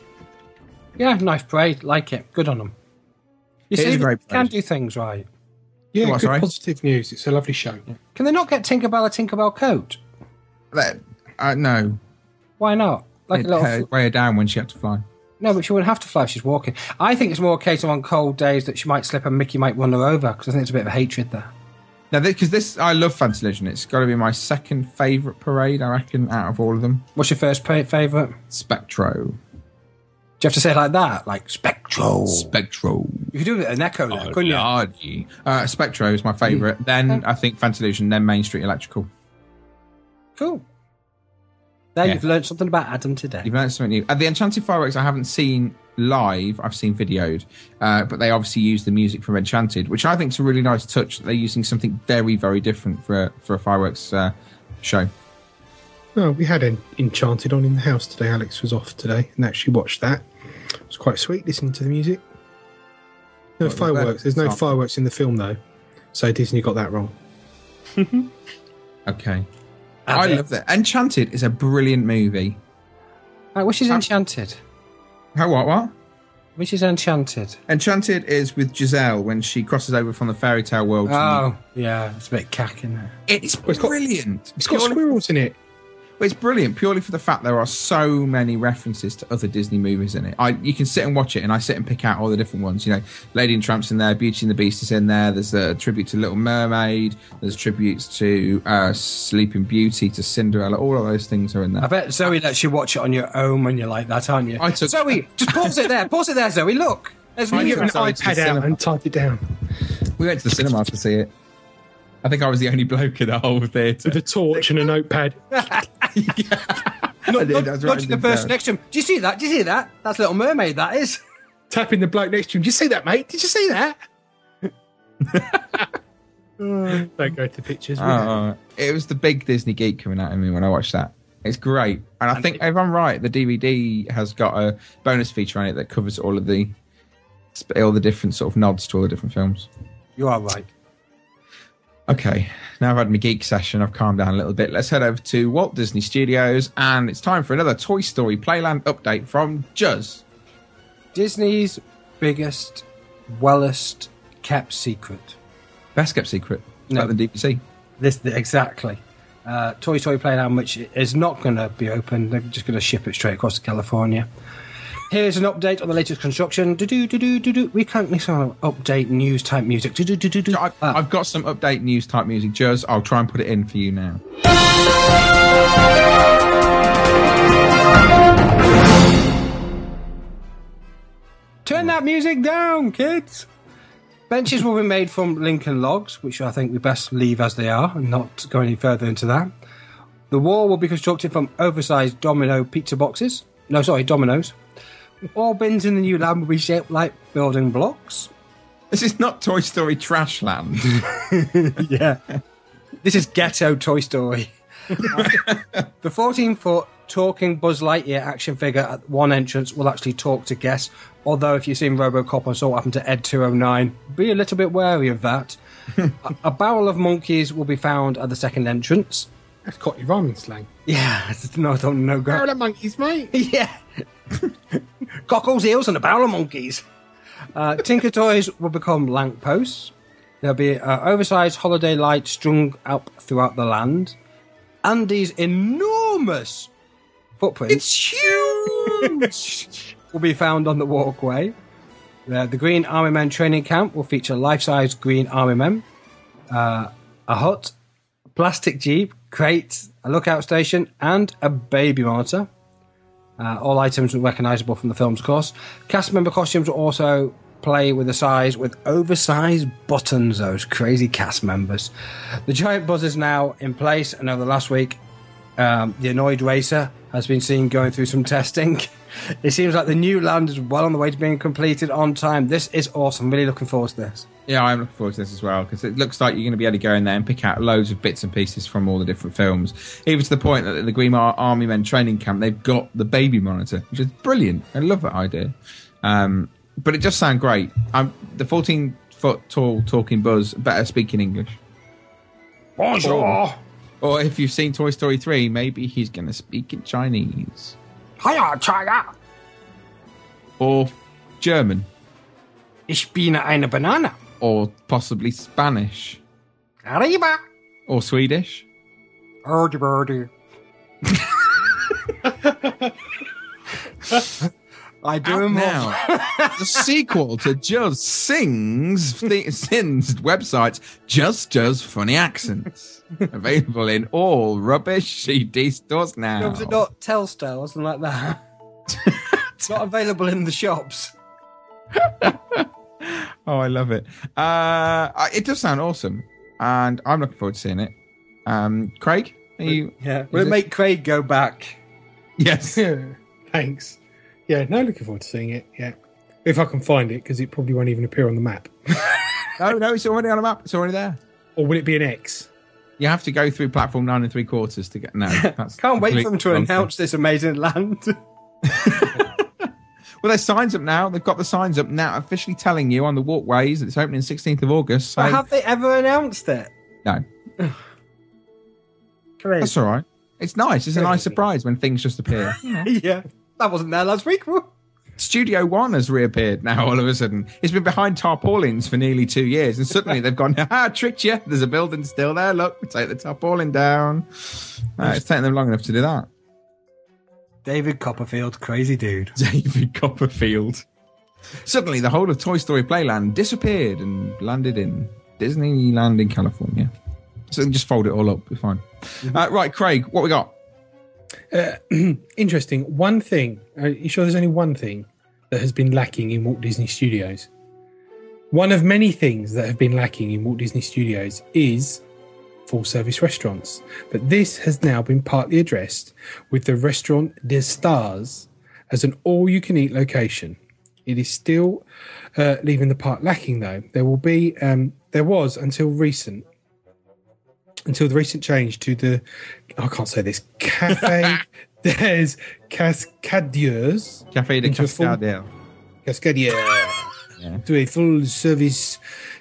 Yeah, nice parade. Like it. Good on them. You It see, is a they great can parade. do things right. Yeah, What, good sorry? positive news. It's a lovely show. Can they not get Tinkerbell a Tinkerbell coat? That- Uh, no, Why not? Like it a little. uh, weigh her down when she had to fly. No, but she wouldn't have to fly if she's walking. I think it's more a case of on cold days that she might slip and Mickey might run her over, because I think there's a bit of hatred there. Now, because this, I love Fantalusion. It's got to be my second favourite parade, I reckon, out of all of them. What's your first pa- favourite? Spectro. Do you have to say it like that? Like, Spectro. Spectro. You could do an echo there, Oh, couldn't you? Lordy. Uh, Spectro is my favourite. Then I think Fantalusion, then Main Street Electrical. Cool. There, Yeah. you've learned something about Adam today. You've learned something new. Uh, the Enchanted Fireworks I haven't seen live. I've seen videoed. Uh, but they obviously use the music from Enchanted, which I think is a really nice touch. That they're using something very, very different for a, for a fireworks uh, show. Oh, we had an Enchanted on in the house today. Alex was off today and actually watched that. It was quite sweet listening to the music. No What was fireworks. that? There's no Sample. fireworks in the film, though. So Disney got that wrong. Okay. Have I it. love that. Enchanted is a brilliant movie. Right, which is Um, Enchanted? How, what, what? Which is Enchanted? Enchanted is with Giselle when she crosses over from the fairy tale world. to Oh, yeah, it's a bit cack in there. the- it's it's got- brilliant. It's got Purely- squirrels in it. Well, it's brilliant purely for the fact there are so many references to other Disney movies in it. I you can sit and watch it, and I sit and pick out all the different ones. You know, Lady and Tramp's in there, Beauty and the Beast is in there. There's a tribute to Little Mermaid. There's tributes to uh, Sleeping Beauty, to Cinderella. All of those things are in there. I bet Zoe lets you watch it on your own when you're like that, aren't you? I took- Zoe, just pause it there. Pause it there, Zoe. Look. There's I You music. get an Sorry, to the iPad out cinema. and type it down We went to the cinema to see it. I think I was the only bloke in the whole theatre. with a torch and a notepad. Look, I did, look, I was look right to in the the person crowd. next to him. Do you see that? Do you see that? That's Little Mermaid, that is. Tapping the bloke next to him. Did you see that, mate? Did you see that? Don't go to pictures. will you? Oh, it was the big Disney geek coming out of me when I watched that. It's great. And I think, if I'm right, the D V D has got a bonus feature on it that covers all of the all the different sort of nods to all the different films. You are right. Okay, now I've had my geek session, I've calmed down a little bit. Let's head over to Walt Disney Studios, and it's time for another Toy Story Playland update from Juz. Disney's biggest, wellest kept secret. Best kept secret? No. Better than D V C? This Exactly. Uh, Toy Story Playland, which is not going to be open. They're just going to ship it straight across to California. Here's an update on the latest construction. Do-do-do-do-do-do. We can't listen to update news type music. Do-do-do-do-do. I, Ah. I've got some update news type music, Juz. I'll try and put it in for you now. Turn that music down, kids. Benches will be made from Lincoln logs, which I think we best leave as they are and not go any further into that. The wall will be constructed from oversized domino pizza boxes. No, sorry, dominoes. All bins in the new land will be shaped like building blocks. This is not Toy Story Trashland. Yeah. This is ghetto Toy Story. The fourteen-foot talking Buzz Lightyear action figure at one entrance will actually talk to guests, although if you've seen RoboCop or saw what happened to Ed two oh nine, be a little bit wary of that. a, a barrel of monkeys will be found at the second entrance. That's Cockney rhyming slang. Yeah, no, I don't know. Go. Barrel of monkeys, mate. Yeah. Cockles, eels, and a barrel of monkeys. Uh, Tinker Toys will become lamp posts. There'll be uh, oversized holiday lights strung up throughout the land. Andy's enormous footprint. It's huge! will be found on the walkway. Uh, the Green Army Men training camp will feature life-size Green Army Men, uh, a hut, a plastic jeep, crates, a lookout station, and a baby monitor. Uh, all items are recognisable from the films, of course. Cast member costumes will also play with the size with oversized buttons, those crazy cast members. The giant buzz is now in place, and over the last week, um, the Annoyed Racer has been seen going through some testing. It seems like the new land is well on the way to being completed on time. This is awesome. Really looking forward to this. Yeah, I'm looking forward to this as well, because it looks like you're going to be able to go in there and pick out loads of bits and pieces from all the different films. Even to the point that at the Green Ar- Army Men training camp, they've got the baby monitor, which is brilliant. I love that idea. Um, but it does sound great. Um, the fourteen-foot tall talking Buzz better speak in English. Bonjour. Or, or if you've seen Toy Story three, maybe he's going to speak in Chinese. Hiya, China. Or German. Ich bin eine Banana. Or possibly Spanish. Arriba. Or Swedish. Birdie, birdie. I do Out them now. The sequel to Just Sings th- Sins websites, Just Does Funny Accents. Available in all rubbish C D stores now. Was it not Telstar or something like that? It's not available in the shops. Oh, I love it. Uh, I- it does sound awesome, and I'm looking forward to seeing it. Um, Craig, are you? Yeah. is Will it it- make Craig go back? Yes. Thanks. Yeah, no, looking forward to seeing it. Yeah, if I can find it, because it probably won't even appear on the map. No, no, it's already on the map. It's already there. Or will it be an X? You have to go through platform nine and three quarters to get. No, that's Can't wait for them complete to nonsense. announce this amazing land. Well, there's signs up now. They've got the signs up now, officially telling you on the walkways that it's opening sixteenth of August. So But have they ever announced it? no, Craig. that's all right. It's nice. It's a nice surprise when things just appear. Yeah. That wasn't there last week. Studio One has reappeared now all of a sudden. It's been behind tarpaulins for nearly two years, and suddenly they've gone, ah, tricked you. There's a building still there. Look, we take the tarpaulin down. Uh, it's taken them long enough to do that. David Copperfield, crazy dude. David Copperfield. Suddenly, the whole of Toy Story Playland disappeared and landed in Disneyland in California. So just fold it all up. Be fine. Uh, right, Craig, what we got? Uh, interesting. One thing. Are you sure there's only one thing that has been lacking in Walt Disney Studios? One of many things that have been lacking in Walt Disney Studios is full-service restaurants. But this has now been partly addressed with the Restaurant des Stars as an all-you-can-eat location. It is still uh, leaving the part lacking, though. There will be, um, there was until recent, until the recent change to the, I can't say this, Café des Cascadiers. Café de Into a full- Cascadier. Cascadier. Yeah. To a full-service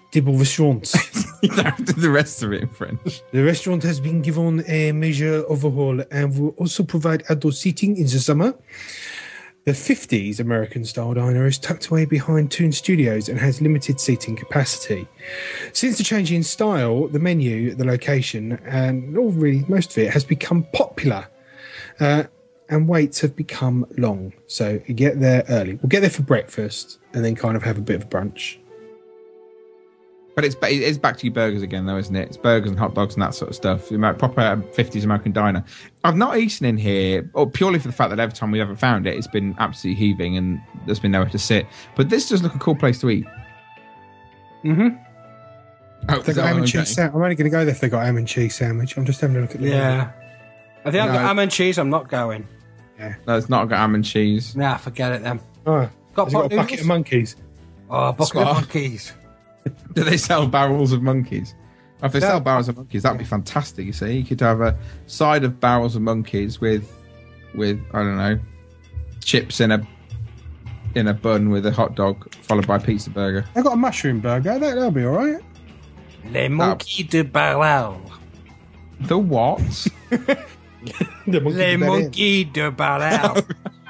respectable restaurant. You don't have to do the rest of it in French. The restaurant has been given a major overhaul and will also provide outdoor seating in the summer. The fifties American-style diner is tucked away behind Toon Studios and has limited seating capacity. Since the change in style, the menu, the location, and all really most of it has become popular. Uh, and waits have become long. So you get there early. We'll get there for breakfast and then kind of have a bit of a brunch. But it's it's back to your burgers again, though, isn't it? It's burgers and hot dogs and that sort of stuff. The proper fifties American diner. I've not eaten in here, or purely for the fact that every time we ever found it, it's been absolutely heaving and there's been nowhere to sit. But this does look a cool place to eat. Mm-hmm. Oh, they got ham and cheese. Sa- I'm only going to go there if they got ham and cheese sandwich. I'm just having a look at the Yeah. menu. If they haven't No. got ham and cheese, I'm not going. Yeah. No, it's not got ham and cheese. Nah, forget it then. Oh, Got has it got a pot bucket noodles? of monkeys? Oh, bucket Squat. of monkeys. Do they sell barrels of monkeys? If they No. sell barrels of monkeys, that'd be fantastic. You see, you could have a side of barrels of monkeys with, with I don't know, chips in a in a bun with a hot dog, followed by a pizza burger. They got a mushroom burger. That, that'll be all right. Les monkeys de Barral. The what? The monkey Les did that in. monkeys de Barral.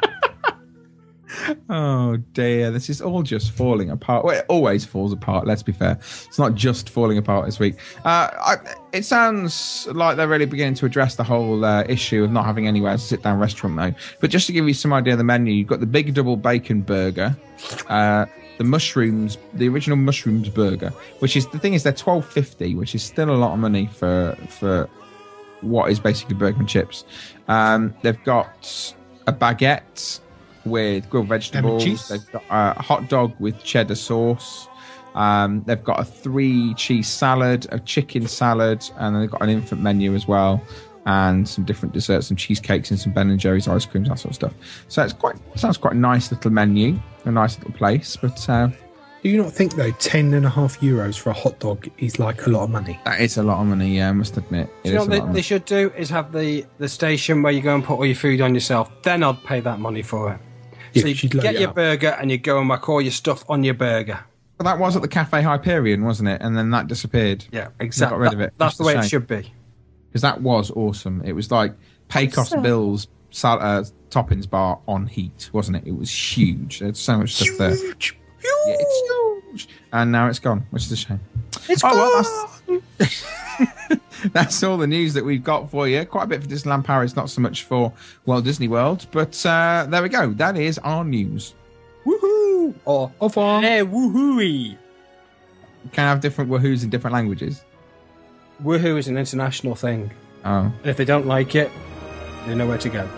Oh dear, this is all just falling apart. Well, it always falls apart, let's be fair. It's not just falling apart this week. Uh, I, it sounds like they're really beginning to address the whole uh, issue of not having anywhere to sit down restaurant, though. But just to give you some idea of the menu, you've got the big double bacon burger, uh, the mushrooms, the original mushrooms burger, which is, the thing is, they're twelve fifty, which is still a lot of money for for what is basically burger and chips. Um, they've got a baguette with grilled vegetables. cheese. They've got a hot dog with cheddar sauce. Um, they've got a three cheese salad, a chicken salad, and then they've got an infant menu as well, and some different desserts, some cheesecakes and some Ben and Jerry's ice creams, that sort of stuff. So it's quite sounds quite a nice little menu, a nice little place. But uh, Do you not think, though, ten and a half euros for a hot dog is like a lot of money? that is a lot of money, yeah, I must admit. It You know is a what they, lot of they money. should do is have the, the station where you go and put all your food on yourself. Then I'd pay that money for it. Yeah, So you she'd load get it your up. burger and you go and whack all your stuff on your burger. But that was at the Cafe Hyperion, wasn't it? And then that disappeared. Yeah, They exactly. got rid of it. That's Just the a way it shame. should be. Because that was awesome. It was like Pecos Bill's sal- uh, toppings bar on heat, wasn't it? It was huge. There's so much stuff there. Huge. Yeah, it's huge. And now it's gone, which is a shame. It's Oh, gone. well, that's, that's all the news that we've got for you. Quite a bit for Disneyland Paris, not so much for Walt Disney World. But uh, there we go. That is our news. Woohoo! Or Au revoir. hey, woohooey! Can I have different woohoos in different languages? Woohoo is an international thing. Oh. And if they don't like it, they know where to go.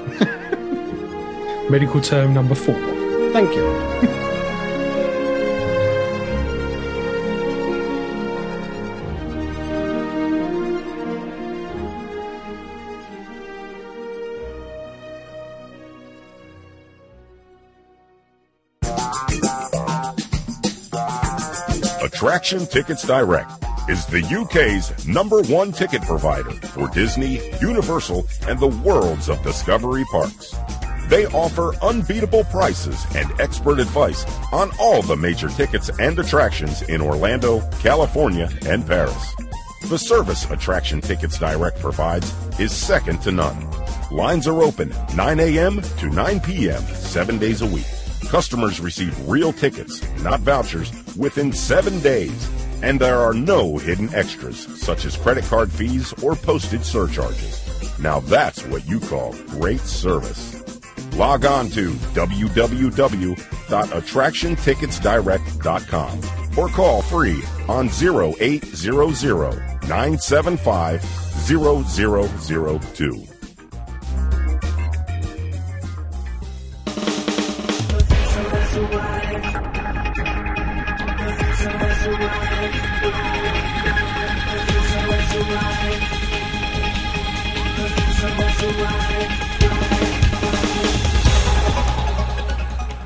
Medical term number four. Thank you. Attraction Tickets Direct is the U K's number one ticket provider for Disney, Universal, and the worlds of Discovery parks. They offer unbeatable prices and expert advice on all the major tickets and attractions in Orlando, California, and Paris. The service Attraction Tickets Direct provides is second to none. Lines are open nine a.m. to nine p.m. seven days a week. Customers receive real tickets, not vouchers, within seven days. And there are no hidden extras, such as credit card fees or postage surcharges. Now that's what you call great service. Log on to w w w dot attraction tickets direct dot com or call free on zero eight zero zero nine seven five zero zero zero two.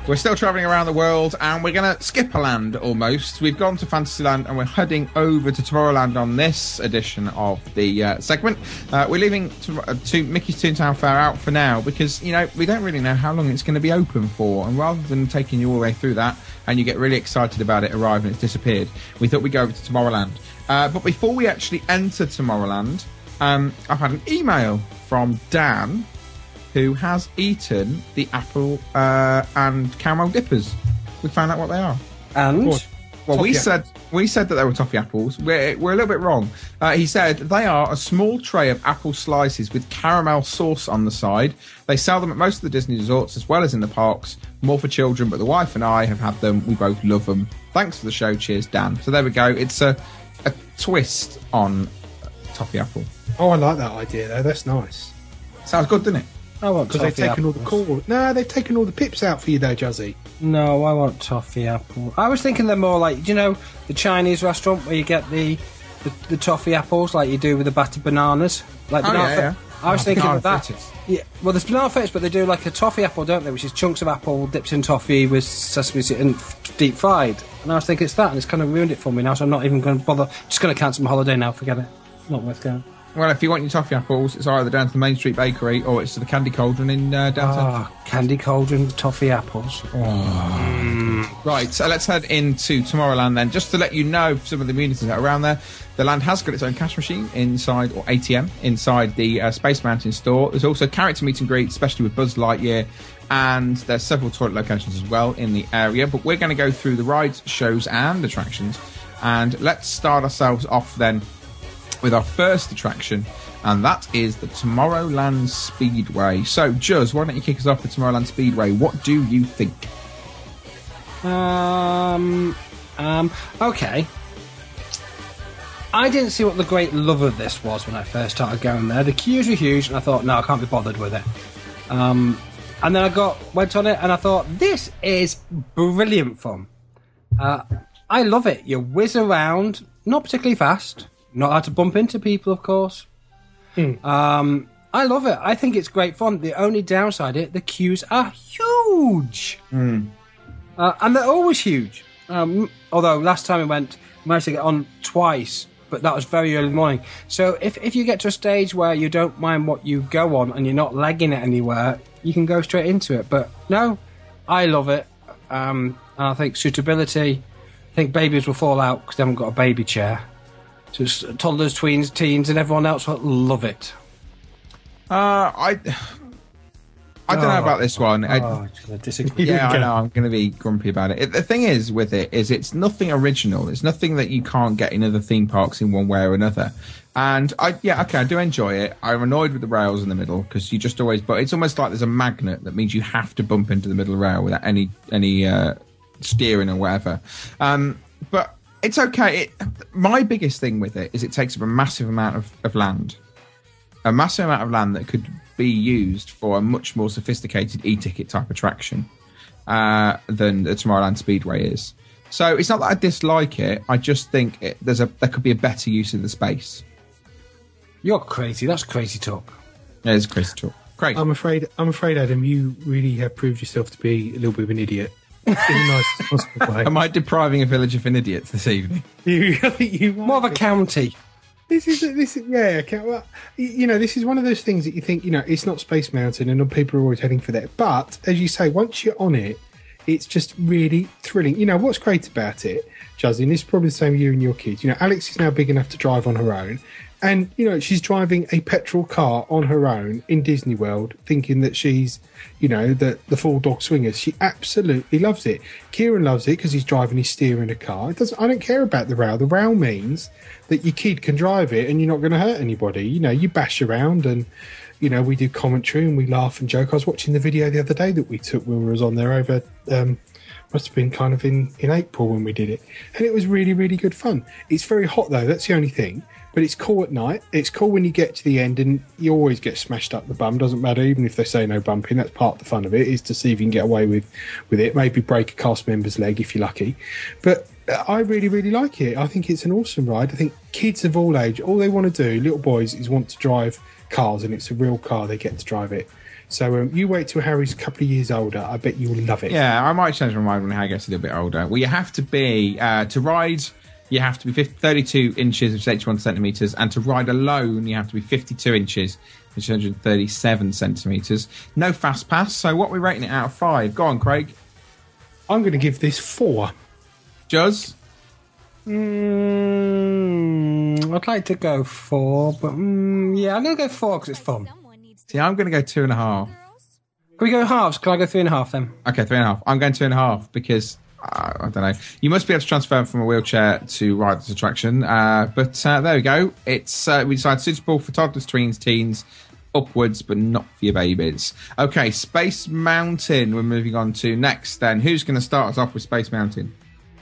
We're still travelling around the world, and we're going to skip a land almost. We've gone to Fantasyland, and we're heading over to Tomorrowland on this edition of the uh, segment. Uh, we're leaving to, uh, to Mickey's Toontown Fair out for now because, you know, we don't really know how long it's going to be open for. And rather than taking you all the way through that, and you get really excited about it arriving and it's disappeared, we thought we'd go over to Tomorrowland. Uh, but before we actually enter Tomorrowland, um, I've had an email from Dan, who has eaten the apple uh, and caramel dippers. We found out what they are. And? Well, Toffee we said we said that they were toffee apples. We're, we're a little bit wrong. Uh, he said they are a small tray of apple slices with caramel sauce on the side. They sell them at most of the Disney resorts as well as in the parks. More for children, but the wife and I have had them. We both love them. Thanks for the show. Cheers, Dan. So there we go. It's a, a twist on toffee apple. Oh, I like that idea, though. That's nice. Sounds good, doesn't it? I want Because toffee they've taken apples. all the core. No, they've taken all the pips out for you, though, Juzzy. No, I want toffee apple. I was thinking they're more like, do you know, the Chinese restaurant where you get the the, the toffee apples like you do with the battered bananas? Like Oh, banana yeah, fri- yeah. I was Oh, thinking banana of that. fritters. Yeah, well, there's banana fritters, but they do like a toffee apple, don't they? Which is chunks of apple dipped in toffee with sesame seed and f- deep fried. And I was thinking it's that, and it's kind of ruined it for me now, so I'm not even going to bother. Just going to cancel my holiday now. Forget it. It's not worth going. Well, if you want your toffee apples, it's either down to the Main Street Bakery or it's to the Candy Cauldron in uh, downtown. Ah, candy cauldron toffee apples. Right, so let's head into Tomorrowland then. Just to let you know some of the amenities that are around there, the land has got its own cash machine inside, or A T M, inside the uh, Space Mountain store. There's also character meet and greet, especially with Buzz Lightyear, and there's several toilet locations as well in the area. But we're going to go through the rides, shows and attractions, and let's start ourselves off then with our first attraction, and that is the Tomorrowland Speedway. So, Juz, why don't you kick us off with Tomorrowland Speedway? What do you think? Um, um, okay. I didn't see what the great love of this was when I first started going there. The queues were huge, and I thought, no, I can't be bothered with it. Um, and then I got went on it, and I thought, this is brilliant fun. Uh, I love it. You whiz around, not particularly fast, not hard to bump into people, of course. Hmm. Um, I love it. I think it's great fun. The only downside, it the queues are huge. Uh, and they're always huge. Um, although last time I went, I managed to get on twice, but that was very early morning. So if, if you get to a stage where you don't mind what you go on and you're not legging it anywhere, you can go straight into it. But no, I love it. Um, and I think suitability, I think babies will fall out because they haven't got a baby chair. So it's toddlers, tweens, teens, and everyone else will love it. Uh, I... I don't know about this one. I- Oh, I disagree. yeah, I Okay. know. I'm going to be grumpy about it. it. The thing is with it is it's nothing original. It's nothing that you can't get in other theme parks in one way or another. And I, yeah, okay, I do enjoy it. I'm annoyed with the rails in the middle because you just always. But it's almost like there's a magnet that means you have to bump into the middle rail without any any uh, steering or whatever. Um, but it's okay. It, my biggest thing with it is it takes up a massive amount of, of land, a massive amount of land that could be used for a much more sophisticated e-ticket type attraction uh, than the Tomorrowland Speedway is. So it's not that I dislike it. I just think it, there's a there could be a better use of the space. You're crazy. That's crazy talk. Yeah, it's crazy talk. Great. I'm afraid, I'm afraid, Adam, you really have proved yourself to be a little bit of an idiot. In the nicest possible way. Am I depriving a village of idiots this evening? You, you More of a county. This is this is yeah. Okay, well, y- you know, this is one of those things that you think, you know, it's not Space Mountain, and people are always heading for that. But as you say, once you're on it, it's just really thrilling. You know what's great about it, Juzzy, and this is probably the same with you and your kids. You know, Alex is now big enough to drive on her own, and you know she's driving a petrol car on her own in Disney World, thinking that she's, you know, the the full dog swingers. She absolutely loves it. Kieran loves it because he's driving, he's steering a car. It doesn't. I don't care about the rail. The rail means that your kid can drive it and you're not going to hurt anybody. You know, you bash around and, you know, we do commentary and we laugh and joke. I was watching the video the other day that we took when we was on there over, um, must have been kind of in, in April when we did it. And it was really, really good fun. It's very hot though, that's the only thing. But it's cool at night. It's cool when you get to the end and you always get smashed up the bum. Doesn't matter, even if they say no bumping. That's part of the fun of it, is to see if you can get away with, with it. Maybe break a cast member's leg if you're lucky. But I really, really like it. I think it's an awesome ride. I think kids of all age, all they want to do, little boys, is want to drive cars, and it's a real car. They get to drive it. So um, you wait till Harry's a couple of years older. I bet you'll love it. Yeah, I might change my mind when Harry gets a little bit older. Well, you have to be, uh, to ride, you have to be fifty, thirty-two inches, which is eighty-one centimetres, and to ride alone, you have to be fifty-two inches, which is one hundred thirty-seven centimetres. No fast pass, so what are we rating it out of five? Go on, Craig. I'm going to give this four. Juz? Mm, I'd like to go four, but mm, yeah, I'm going to go four because it's fun. See, I'm going to go two and a half. Can we go halves? Can I go three and a half then? Okay, three and a half. I'm going two and a half because, uh, I don't know, you must be able to transfer from a wheelchair to ride this attraction. Uh, but uh, there we go. It's uh, we decided suitable for toddlers, tweens, teens, upwards, but not for your babies. Okay, Space Mountain we're moving on to next then. Who's going to start us off with Space Mountain?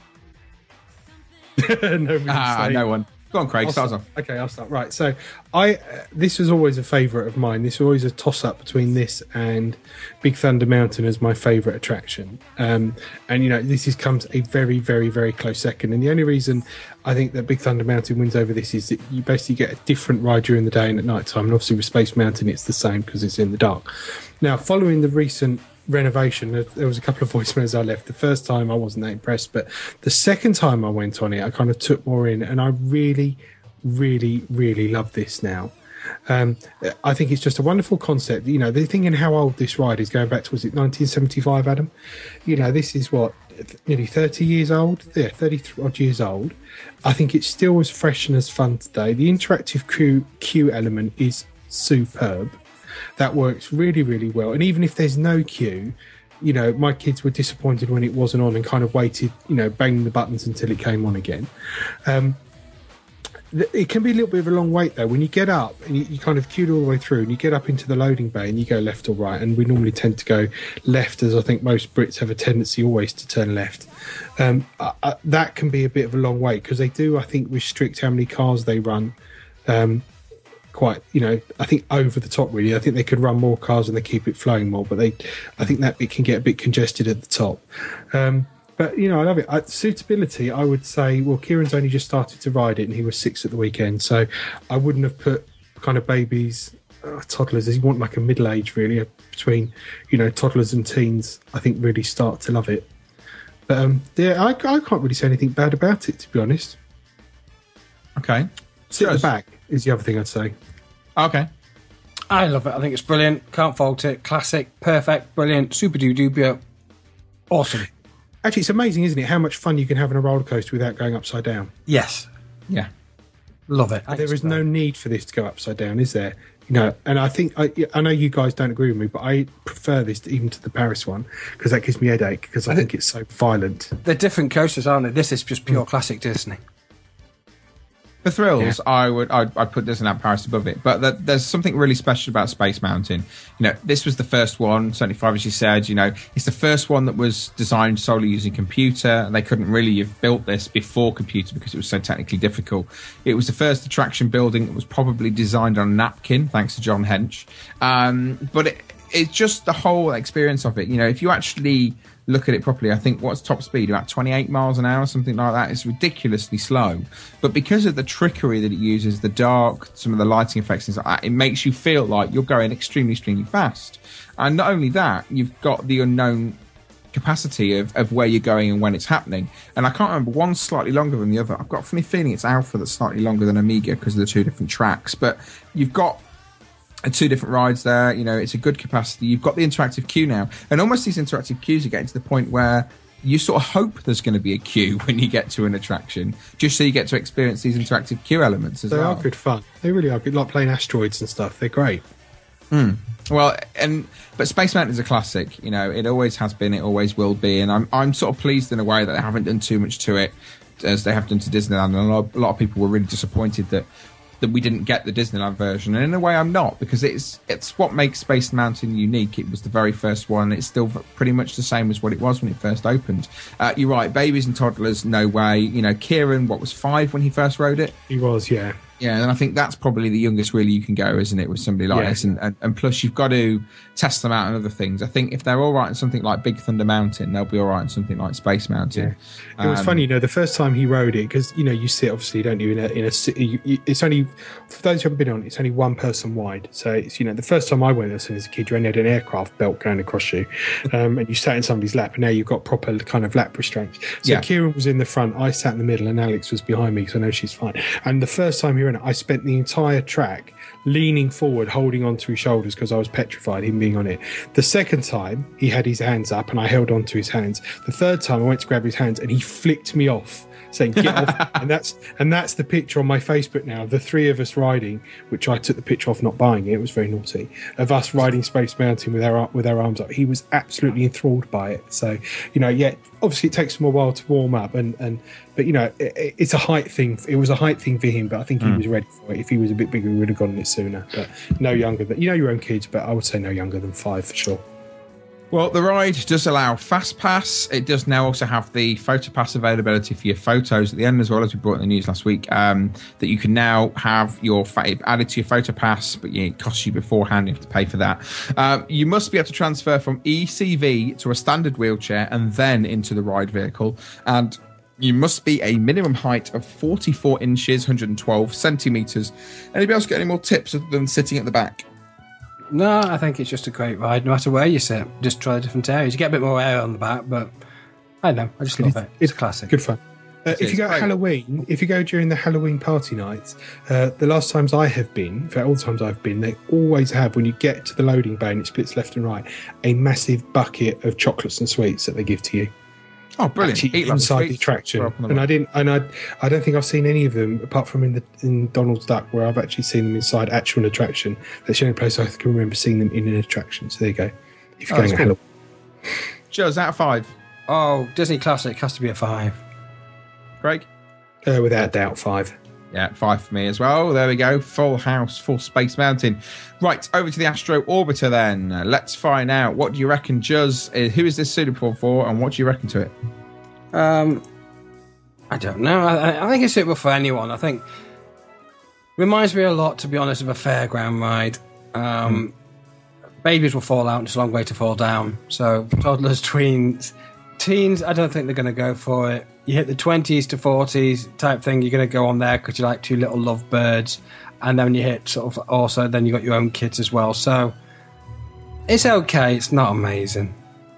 ah, no one. Go on, Craig, I'll start us start. off. Okay, I'll start. Right, so I uh, this was always a favourite of mine. This was always a toss-up between this and Big Thunder Mountain as my favourite attraction. Um, and, you know, this is, comes a very, very, very close second. And the only reason I think that Big Thunder Mountain wins over this is that you basically get a different ride during the day and at night time. And obviously with Space Mountain, it's the same because it's in the dark. Now, following the recent renovation, there was a couple of voicemails I left. The first time I wasn't that impressed, but the second time I went on it, I kind of took more in, and I really, really, really love this now. Um, I think it's just a wonderful concept. You know, they're thinking how old this ride is, going back to, was it nineteen seventy-five, Adam? You know, this is what, nearly thirty years old? Yeah, thirty odd years old. I think it's still as fresh and as fun today. The interactive queue, queue element is superb. That works really, really well. And even if there's no queue, you know, my kids were disappointed when it wasn't on and kind of waited, you know, banging the buttons until it came on again. Um, th- it can be a little bit of a long wait, though. When you get up and you, you kind of queued all the way through and you get up into the loading bay and you go left or right, and we normally tend to go left, as I think most Brits have a tendency always to turn left. Um, uh, uh, that can be a bit of a long wait because they do, I think, restrict how many cars they run. Um quite, you know, I think over the top really. I think they could run more cars and they keep it flowing more, but they, I think that bit can get a bit congested at the top. Um, but, you know, I love it. I, suitability, I would say, well, Kieran's only just started to ride it and he was six at the weekend, so I wouldn't have put kind of babies, uh, toddlers, you want like a middle age really, between, you know, toddlers and teens, I think really start to love it. But, um, yeah, I, I can't really say anything bad about it, to be honest. Okay. Sit at the back is the other thing I'd say. Okay. I love it. I think it's brilliant. Can't fault it. Classic, perfect, brilliant, super duper, awesome. Actually, it's amazing, isn't it, how much fun you can have on a roller coaster without going upside down? Yes. Yeah. Love it. There is no need for this to go upside down, is there? You know, and I think I, I know you guys don't agree with me, but I prefer this to, even to the Paris one, because that gives me a headache because I, I think, think it's so violent. They're different coasters, aren't they? This is just pure mm. classic Disney. For thrills, yeah. I would I'd, I'd put Disneyland Paris above it, but the, there's something really special about Space Mountain. You know, this was the first one, seventy-five, as you said. You know, it's the first one that was designed solely using computer. They couldn't really have built this before computer because it was so technically difficult. It was the first attraction building that was probably designed on a napkin, thanks to John Hench. Um, but it, it's just the whole experience of it. You know, if you actually look at it properly, I think what's top speed, about twenty-eight miles an hour, something like that. It's ridiculously slow, but because of the trickery that it uses, the dark, some of the lighting effects, things like that, it makes you feel like you're going extremely, extremely fast. And not only that, you've got the unknown capacity of, of where you're going and when it's happening. And I can't remember, one's slightly longer than the other. I've got a funny feeling it's Alpha that's slightly longer than Omega because of the two different tracks, but you've got two different rides there. You know, it's a good capacity. You've got the interactive queue now, and almost these interactive queues are getting to the point where you sort of hope there's going to be a queue when you get to an attraction, just so you get to experience these interactive queue elements as they well. They are good fun. They really are good, like playing asteroids and stuff. They're great. Mm. Well, and but Space Mountain is a classic. You know, it always has been, it always will be, and I'm I'm sort of pleased in a way that they haven't done too much to it as they have done to Disneyland. And a lot, a lot of people were really disappointed that. that we didn't get the Disneyland version, and in a way I'm not, because it's it's what makes Space Mountain unique. It was the very first one. It's still pretty much the same as what it was when it first opened. Uh, you're right, babies and toddlers, no way. You know, Kieran, what was five when he first rode it? He was, yeah. Yeah, and I think that's probably the youngest really you can go, isn't it, with somebody like Yeah. this? And, and and plus, you've got to test them out on other things. I think if they're all right in something like Big Thunder Mountain, they'll be all right in something like Space Mountain. It was Um, funny, you know, the first time he rode it, because, you know, you sit, obviously, don't you, in a, in a si- you, you, it's only, for those who haven't been on, it's only one person wide. So, it's, you know, the first time I went there as a kid, you only had an aircraft belt going across you, um, and you sat in somebody's lap, and now you've got proper kind of lap restraints. So, Yeah. Kieran was in the front, I sat in the middle, and Alex was behind me, because I know she's fine. And the first time he ran it, I spent the entire track leaning forward, holding onto his shoulders, because I was petrified, him being on it. The second time, he had his hands up, and I held onto his hands. The third time, I went to grab his hands, and he flicked me off, saying "Get off!" And that's and that's the picture on my Facebook now. The three of us riding, which I took the picture off, not buying it. It was very naughty of us riding Space Mountain with our with our arms up. He was absolutely enthralled by it. So, you know, yeah, obviously it takes him a while to warm up, and and but you know, it, it's a height thing. It was a height thing for him, but I think he was ready for it. If he was a bit bigger, he would have gotten it sooner. But no younger than, you know, your own kids, but I would say no younger than five for sure. Well, the ride does allow Fast Pass. It does now also have the Photo Pass availability for your photos at the end, as well as we brought in the news last week, um, that you can now have your fa- added to your Photo Pass, but yeah, it costs you beforehand. You have to pay for that. Uh, you must be able to transfer from E C V to a standard wheelchair and then into the ride vehicle. And you must be a minimum height of forty-four inches, one hundred twelve centimetres. Anybody else get any more tips other than sitting at the back? No, I think it's just a great ride, no matter where you sit. Just try different areas. You get a bit more air on the back, but I don't know. I just love it. It's a classic. Good fun. Uh, if is you go at great. Halloween, if you go during the Halloween party nights, uh, the last times I have been, in fact, all the times I've been, they always have, when you get to the loading bay and it splits left and right, a massive bucket of chocolates and sweets that they give to you. Oh, brilliant! Actually, Eat lots of inside the sweets. attraction, Throw up on the and I ride. didn't, and I, I don't think I've seen any of them apart from in the in Donald's Duck, where I've actually seen them inside actual attraction. That's the only place I can remember seeing them in an attraction. So there you go. If you're Oh, going that's at cool. Halloween. Juz, out of five. Oh, Disney classic has to be a five. Craig? Uh, without doubt, five. Yeah, five for me as well. There we go. Full house, full Space Mountain. Right, over to the Astro Orbiter then. Uh, let's find out. What do you reckon, Juz? Uh, who is this suitable for, and what do you reckon to it? Um, I don't know. I, I think it's suitable for anyone. I think reminds me a lot, to be honest, of a fairground ride. Um, Babies will fall out. It's a long way to fall down. So toddlers, tweens, teens, I don't think they're going to go for it. You hit the twenties to forties type thing, you're going to go on there because you like two little lovebirds, and then you hit sort of also then you got your own kids as well. So it's okay. It's not amazing.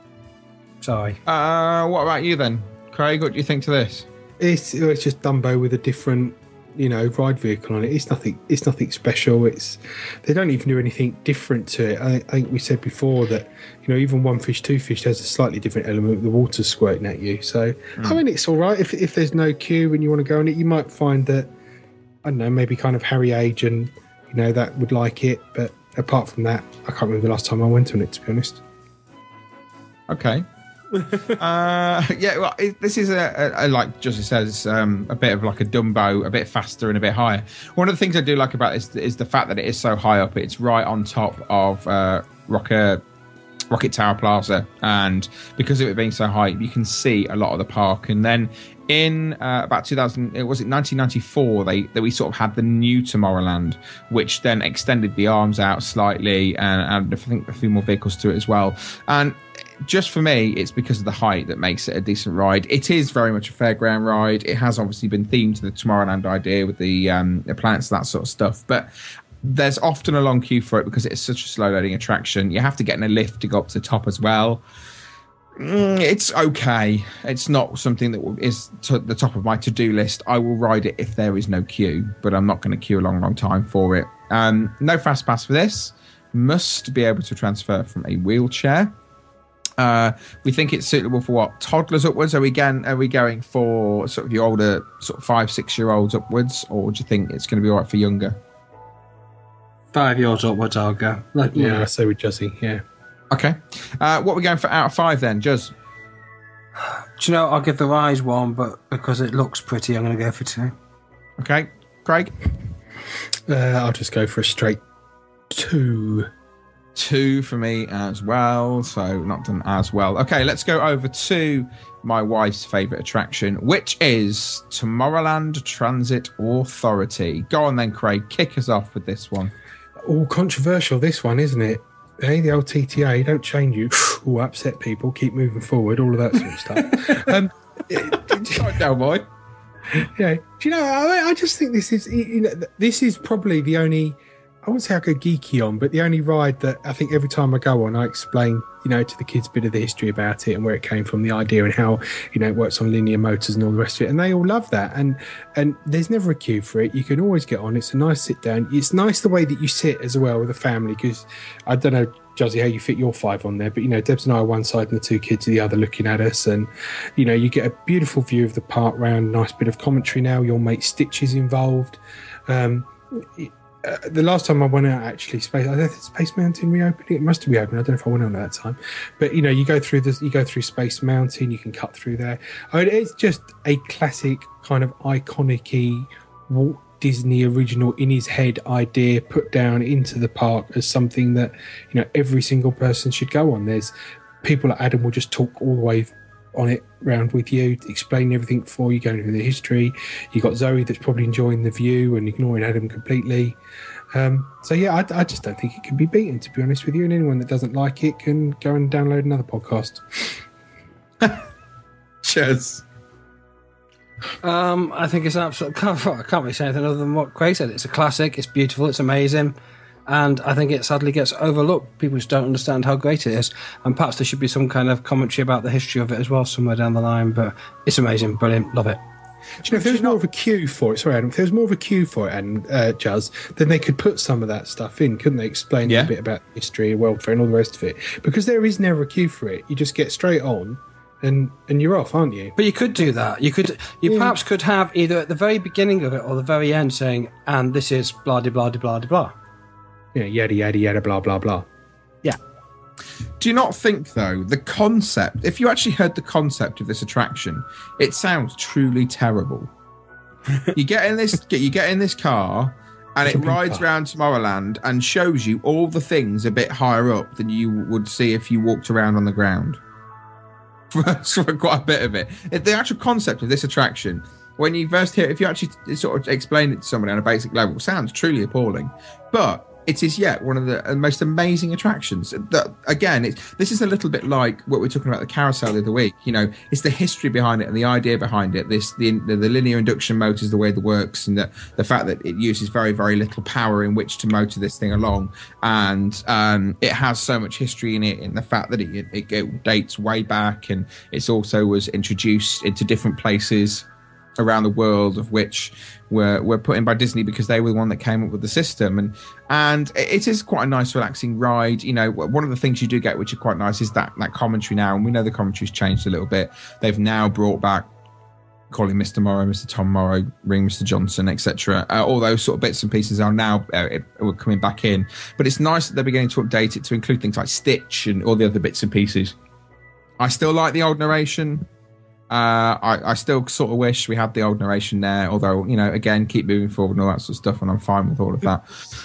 Sorry. Uh, what about you then, Craig? What do you think to this? It's it's just Dumbo with a different, you know, ride vehicle on it. It's nothing. It's nothing special. It's they don't even do anything different to it. I, I think we said before that, you know, even One Fish, Two Fish has a slightly different element with the water squirting at you. So I mean, it's all right. If if there's no queue and you want to go on it, you might find that, I don't know, maybe kind of Harry age and, you know, that would like it. But apart from that, I can't remember the last time I went on it, to be honest. Okay. uh, yeah, well, it, this is a, a, a like Justin says, um, a bit of like a Dumbo, a bit faster and a bit higher. One of the things I do like about this is the fact that it is so high up. It's right on top of uh, Rocket Rocket Tower Plaza, and because of it being so high, you can see a lot of the park. And then in uh, about two thousand, it was it nineteen ninety-four, they that we sort of had the new Tomorrowland, which then extended the arms out slightly, and, and I think a few more vehicles to it as well. And just for me, it's because of the height that makes it a decent ride. It is very much a fairground ride. It has obviously been themed to the Tomorrowland idea with the, um, the plants, that sort of stuff. But there's often a long queue for it because it's such a slow loading attraction. You have to get in a lift to go up to the top as well. Mm, it's okay. It's not something that is to the top of my to-do list. I will ride it if there is no queue, but I'm not going to queue a long, long time for it. Um, no fast pass for this. Must be able to transfer from a wheelchair. Uh, we think it's suitable for what, toddlers upwards? Are we again? Are we going for sort of your older, sort of five, six year olds upwards, or do you think it's going to be all right for younger? Five years upwards, I'll go. Like, Yeah, yeah. I say with Juzzy, yeah. Okay. Uh, what are we going for out of five then, Juz? Do you know, I'll give the Rise one, but because it looks pretty, I'm going to go for two. Okay, Craig. Uh, I'll just go for a straight two. Two for me as well, so not done as well. Okay, let's go over to my wife's favourite attraction, which is Tomorrowland Transit Authority. Go on then, Craig, kick us off with this one. All controversial, this one, isn't it? Hey, the old T T A, don't change you. All upset people, keep moving forward, all of that sort of stuff. um, Sorry, Del Boy. Yeah, do you know? I, I just think this is, you know, this is probably the only. I wouldn't say I go geeky on, but the only ride that I think every time I go on, I explain, you know, to the kids a bit of the history about it and where it came from, the idea and how, you know, it works on linear motors and all the rest of it. And they all love that. And and there's never a queue for it. You can always get on. It's a nice sit down. It's nice the way that you sit as well with a family, because I don't know, Juzzy, how you fit your five on there, but, you know, Debs and I are one side and the two kids are the other looking at us. And, you know, you get a beautiful view of the park round, nice bit of commentary now. Your mate Stitch is involved. Um, Uh, the last time I went out, actually, Space, I think Space Mountain reopened. It must have reopened. I don't know if I went on at that time, but you know, you go through this, you go through Space Mountain, you can cut through there. I mean, it's just a classic kind of iconic-y Walt Disney original in his head idea put down into the park as something that, you know, every single person should go on. There's people like Adam will just talk all the way on it round with you, explaining everything for you, going through the history. You got Zoe that's probably enjoying the view and ignoring Adam completely. Um, so yeah, I, I just don't think it can be beaten, to be honest with you. And anyone that doesn't like it can go and download another podcast. Cheers. Um, I think it's absolute. I can't really say anything other than what Craig said. It's a classic. It's beautiful. It's amazing. And I think it sadly gets overlooked. People just don't understand how great it is. And perhaps there should be some kind of commentary about the history of it as well somewhere down the line. But it's amazing, brilliant, love it. Do you know, if there was more of a queue for it, sorry, Adam, if there was more of a queue for it, and uh, Juzz, then they could put some of that stuff in, couldn't they? Explain yeah. a bit about history, welfare, and all the rest of it. Because there is never a queue for it. You just get straight on, and and you're off, aren't you? But you could do that. You could, you yeah. perhaps could have either at the very beginning of it or the very end saying, and this is blah, blah, blah, blah, blah. Yeah, yada, yada, yada, blah, blah, blah. Yeah. Do you not think, though, the concept, if you actually heard the concept of this attraction, it sounds truly terrible. you get in this you get in this car and it rides car. around Tomorrowland and shows you all the things a bit higher up than you would see if you walked around on the ground. For, for quite a bit of it. The actual concept of this attraction, when you first hear it, if you actually sort of explain it to somebody on a basic level, sounds truly appalling. But it is yet one of the most amazing attractions. That, again, it's, this is a little bit like what we were talking about the carousel the other week. You know, it's the history behind it and the idea behind it. This the the, the linear induction motors, the way it works, and the, the fact that it uses very very little power in which to motor this thing along, and um, it has so much history in it, and the fact that it, it, it dates way back, and it's also was introduced into different places around the world, of which were were put in by Disney because they were the one that came up with the system, and and it is quite a nice relaxing ride. You know, one of the things you do get which are quite nice is that that commentary now, and we know the commentary's changed a little bit. They've now brought back calling Mister Morrow, Mister Tom Morrow, Ring Mister Johnson, et cetera. Uh, all those sort of bits and pieces are now uh, coming back in, but it's nice that they're beginning to update it to include things like Stitch and all the other bits and pieces. I still like the old narration. Uh, I, I still sort of wish we had the old narration there, although, you know, again, keep moving forward and all that sort of stuff, and I'm fine with all of that.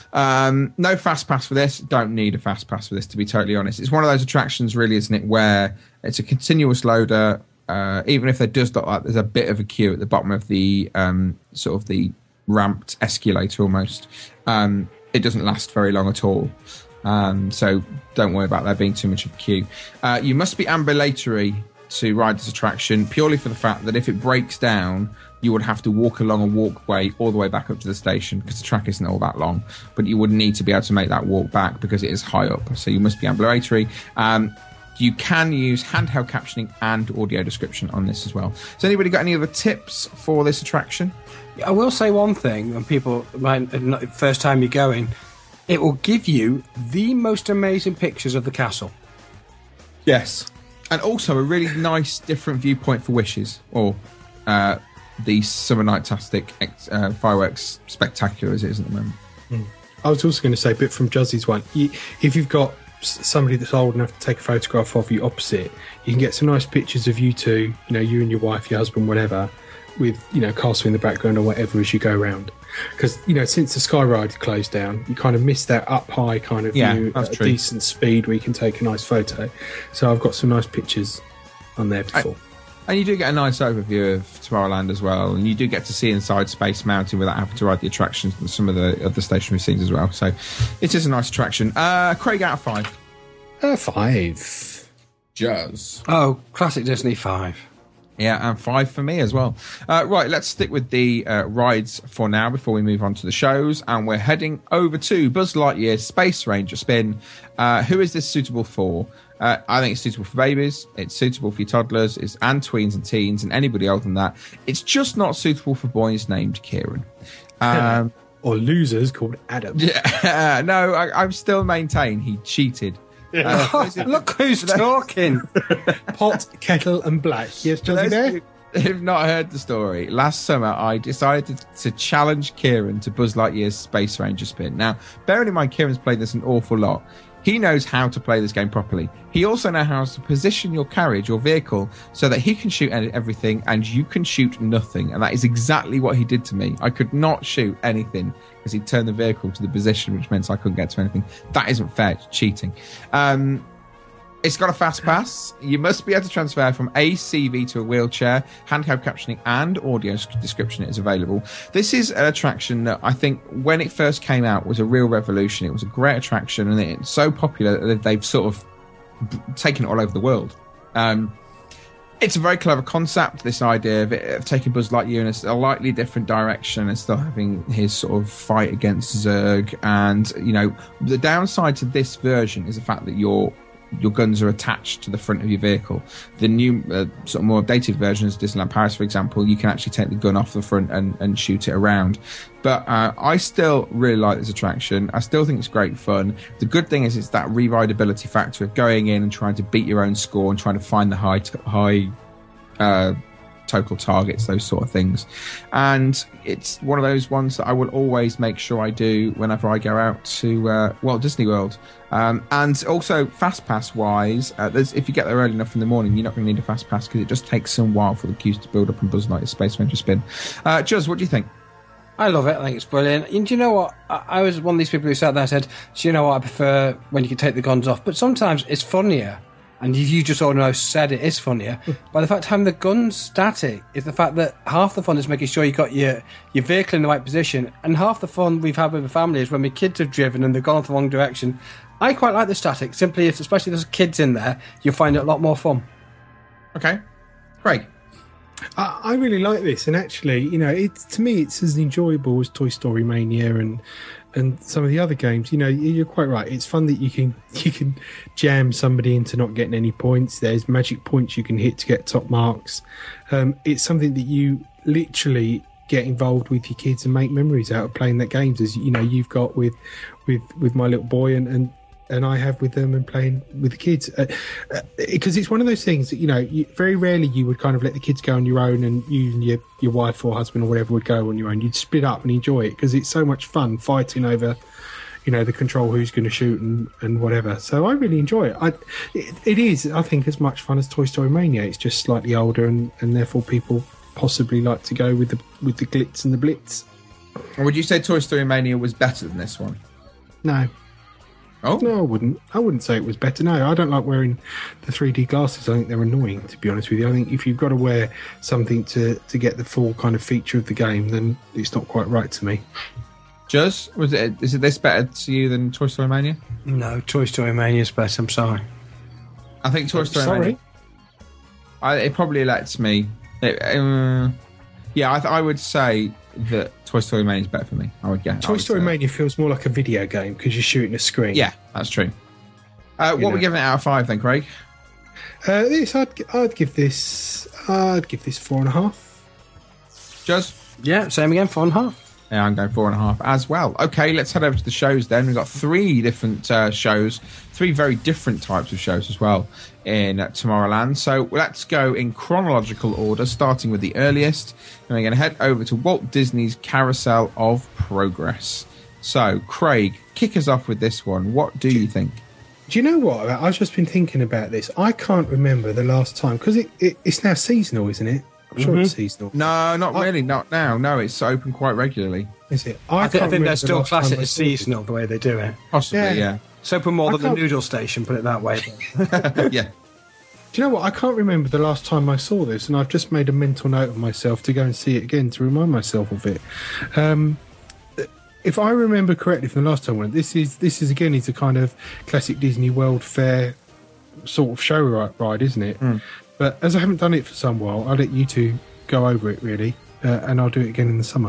Um, no fast pass for this. Don't need a fast pass for this, to be totally honest. It's one of those attractions, really, isn't it, where it's a continuous loader. Uh, even if there does look like there's a bit of a queue at the bottom of the um, sort of the ramped escalator almost, um, it doesn't last very long at all. Um, so don't worry about there being too much of a queue. Uh, you must be ambulatory to ride this attraction, purely for the fact that if it breaks down, you would have to walk along a walkway all the way back up to the station, because the track isn't all that long, but you would need to be able to make that walk back because it is high up, so you must be ambulatory. Um, you can use handheld captioning and audio description on this as well. Has anybody got any other tips for this attraction? I will say one thing, when people, might, first time you're going, it will give you the most amazing pictures of the castle. Yes. And also a really nice different viewpoint for Wishes, or uh, the Summer Night-tastic uh, fireworks spectacular as it is at the moment. Mm. I was also going to say, a bit from Juzzy's one, you, if you've got somebody that's old enough to take a photograph of you opposite, you can get some nice pictures of you two, you know, you and your wife, your husband, whatever, with you know castle in the background or whatever as you go around. Because you know since the Sky Ride closed down, you kind of miss that up high kind of Yeah, view that's at a true. decent speed where you can take a nice photo. So I've got some nice pictures on there before. And you do get a nice overview of Tomorrowland as well, and you do get to see inside Space Mountain without having to ride the attractions and some of the other stationary scenes as well. So it is a nice attraction. Uh, Craig, out of five. Uh, five. Jazz. Oh, classic Disney five. Yeah, and five for me as well. Uh, right, let's stick with the uh, rides for now before we move on to the shows. And we're heading over to Buzz Lightyear Space Ranger Spin. Uh, who is this suitable for? Uh, I think it's suitable for babies. It's suitable for your toddlers it's, and tweens and teens and anybody older than that. It's just not suitable for boys named Kieran. Um, or losers called Adam. yeah, no, I, I'm still maintain he cheated. Uh, Oh, look who's talking. Pot, kettle, and black. Yes, For Johnny those Bear? of you who've not heard the story, last summer I decided to, to challenge Kieran to Buzz Lightyear's Space Ranger Spin. Now, bearing in mind Kieran's played this an awful lot, he knows how to play this game properly. He also knows how to position your carriage, your vehicle, so that he can shoot everything and you can shoot nothing. And that is exactly what he did to me. I could not shoot anything because he turned the vehicle to the position, which meant I couldn't get to anything. That isn't fair. It's cheating. Um, it's got a fast pass. You must be able to transfer from A C V to a wheelchair. Handheld captioning and audio description is available. This is an attraction that I think when it first came out was a real revolution. It was a great attraction and it's so popular that they've sort of taken it all over the world. Um, it's a very clever concept, this idea of, it, of taking Buzz Lightyear in a slightly different direction and still having his sort of fight against Zurg. And, you know, the downside to this version is the fact that you're your guns are attached to the front of your vehicle. The new, uh, sort of more updated versions, Disneyland Paris, for example, you can actually take the gun off the front and, and shoot it around. But uh, I still really like this attraction. I still think it's great fun. The good thing is it's that re-rideability factor of going in and trying to beat your own score and trying to find the high, t- high uh, total targets, those sort of things. And it's one of those ones that I will always make sure I do whenever I go out to uh, Walt Disney World. Um, and also, fast pass wise, uh, there's, if you get there early enough in the morning, you're not going to need a fast pass because it just takes some while for the queues to build up and Buzz Lightyear Space Ranger Spin. Uh, Juz, what do you think? I love it. I think it's brilliant. And do you know what? I, I was one of these people who sat there and said, do you know what? I prefer when you can take the guns off. But sometimes it's funnier. And you just almost said it is funnier. By the fact having the guns static is the fact that half the fun is making sure you got your, your vehicle in the right position. And half the fun we've had with the family is when my kids have driven and they've gone off the wrong direction. I quite like the static. Simply, if, especially if there's kids in there, you'll find it a lot more fun. Okay. Craig? I, I really like this, and actually, you know, it's to me, it's as enjoyable as Toy Story Mania and and some of the other games. You know, you're quite right. It's fun that you can you can jam somebody into not getting any points. There's magic points you can hit to get top marks. Um, it's something that you literally get involved with your kids and make memories out of playing that games, as you know you've got with with with my little boy and and. and I have with them and playing with the kids, uh, uh, because it's one of those things that, you know, you, very rarely you would kind of let the kids go on your own and you and your, your wife or husband or whatever would go on your own. You'd split up and enjoy it because it's so much fun fighting over, you know, the control, who's going to shoot and, and whatever. So I really enjoy it. I, it. It is, I think, as much fun as Toy Story Mania. It's just slightly older and, and therefore people possibly like to go with the with the glitz and the blitz. Or would you say Toy Story Mania was better than this one? No. Oh no, I wouldn't. I wouldn't say it was better. No, I don't like wearing the three D glasses. I think they're annoying, to be honest with you. I think if you've got to wear something to, to get the full kind of feature of the game, then it's not quite right to me. Juz, was it? Is it this better to you than Toy Story Mania? No, Toy Story Mania is better. I'm sorry. I think Toy Story Sorry. Mania. I, it probably lets me. It, uh, yeah, I, th- I would say that Toy Story Mania is better for me. I would get. Toy Story Mania feels more like a video game because you're shooting a screen. Yeah, that's true. Uh, what know. are we giving it out of five then, Craig? Uh, this, I'd, I'd give this. I'd give this four and a half. Juz? Yeah, same again, four and a half. Yeah, I'm going four and a half as well. Okay, let's head over to the shows then. We've got three different uh, shows, three very different types of shows as well in uh, Tomorrowland. So let's go in chronological order, starting with the earliest. And we're going to head over to Walt Disney's Carousel of Progress. So, Craig, kick us off with this one. What do you think? Do you know what? I've just been thinking about this. I can't remember the last time, because it, it, it's now seasonal, isn't it? I'm sure Mhm. it's seasonal. No, not I- really. Not now. No, it's open quite regularly. Is it? I, think, I can't think remember they the still last class time it I as saw it. seasonal the way they do it. Possibly, Yeah. yeah. So open more I than the can't- noodle station, put it that way. Yeah. Do you know what? I can't remember the last time I saw this, and I've just made a mental note of myself to go and see it again to remind myself of it. Um, if I remember correctly from the last time I went, this is this is again is a kind of classic Disney World Fair sort of show ri- ride, isn't it? Mm. But as I haven't done it for some while, I'll let you two go over it really, uh, and I'll do it again in the summer.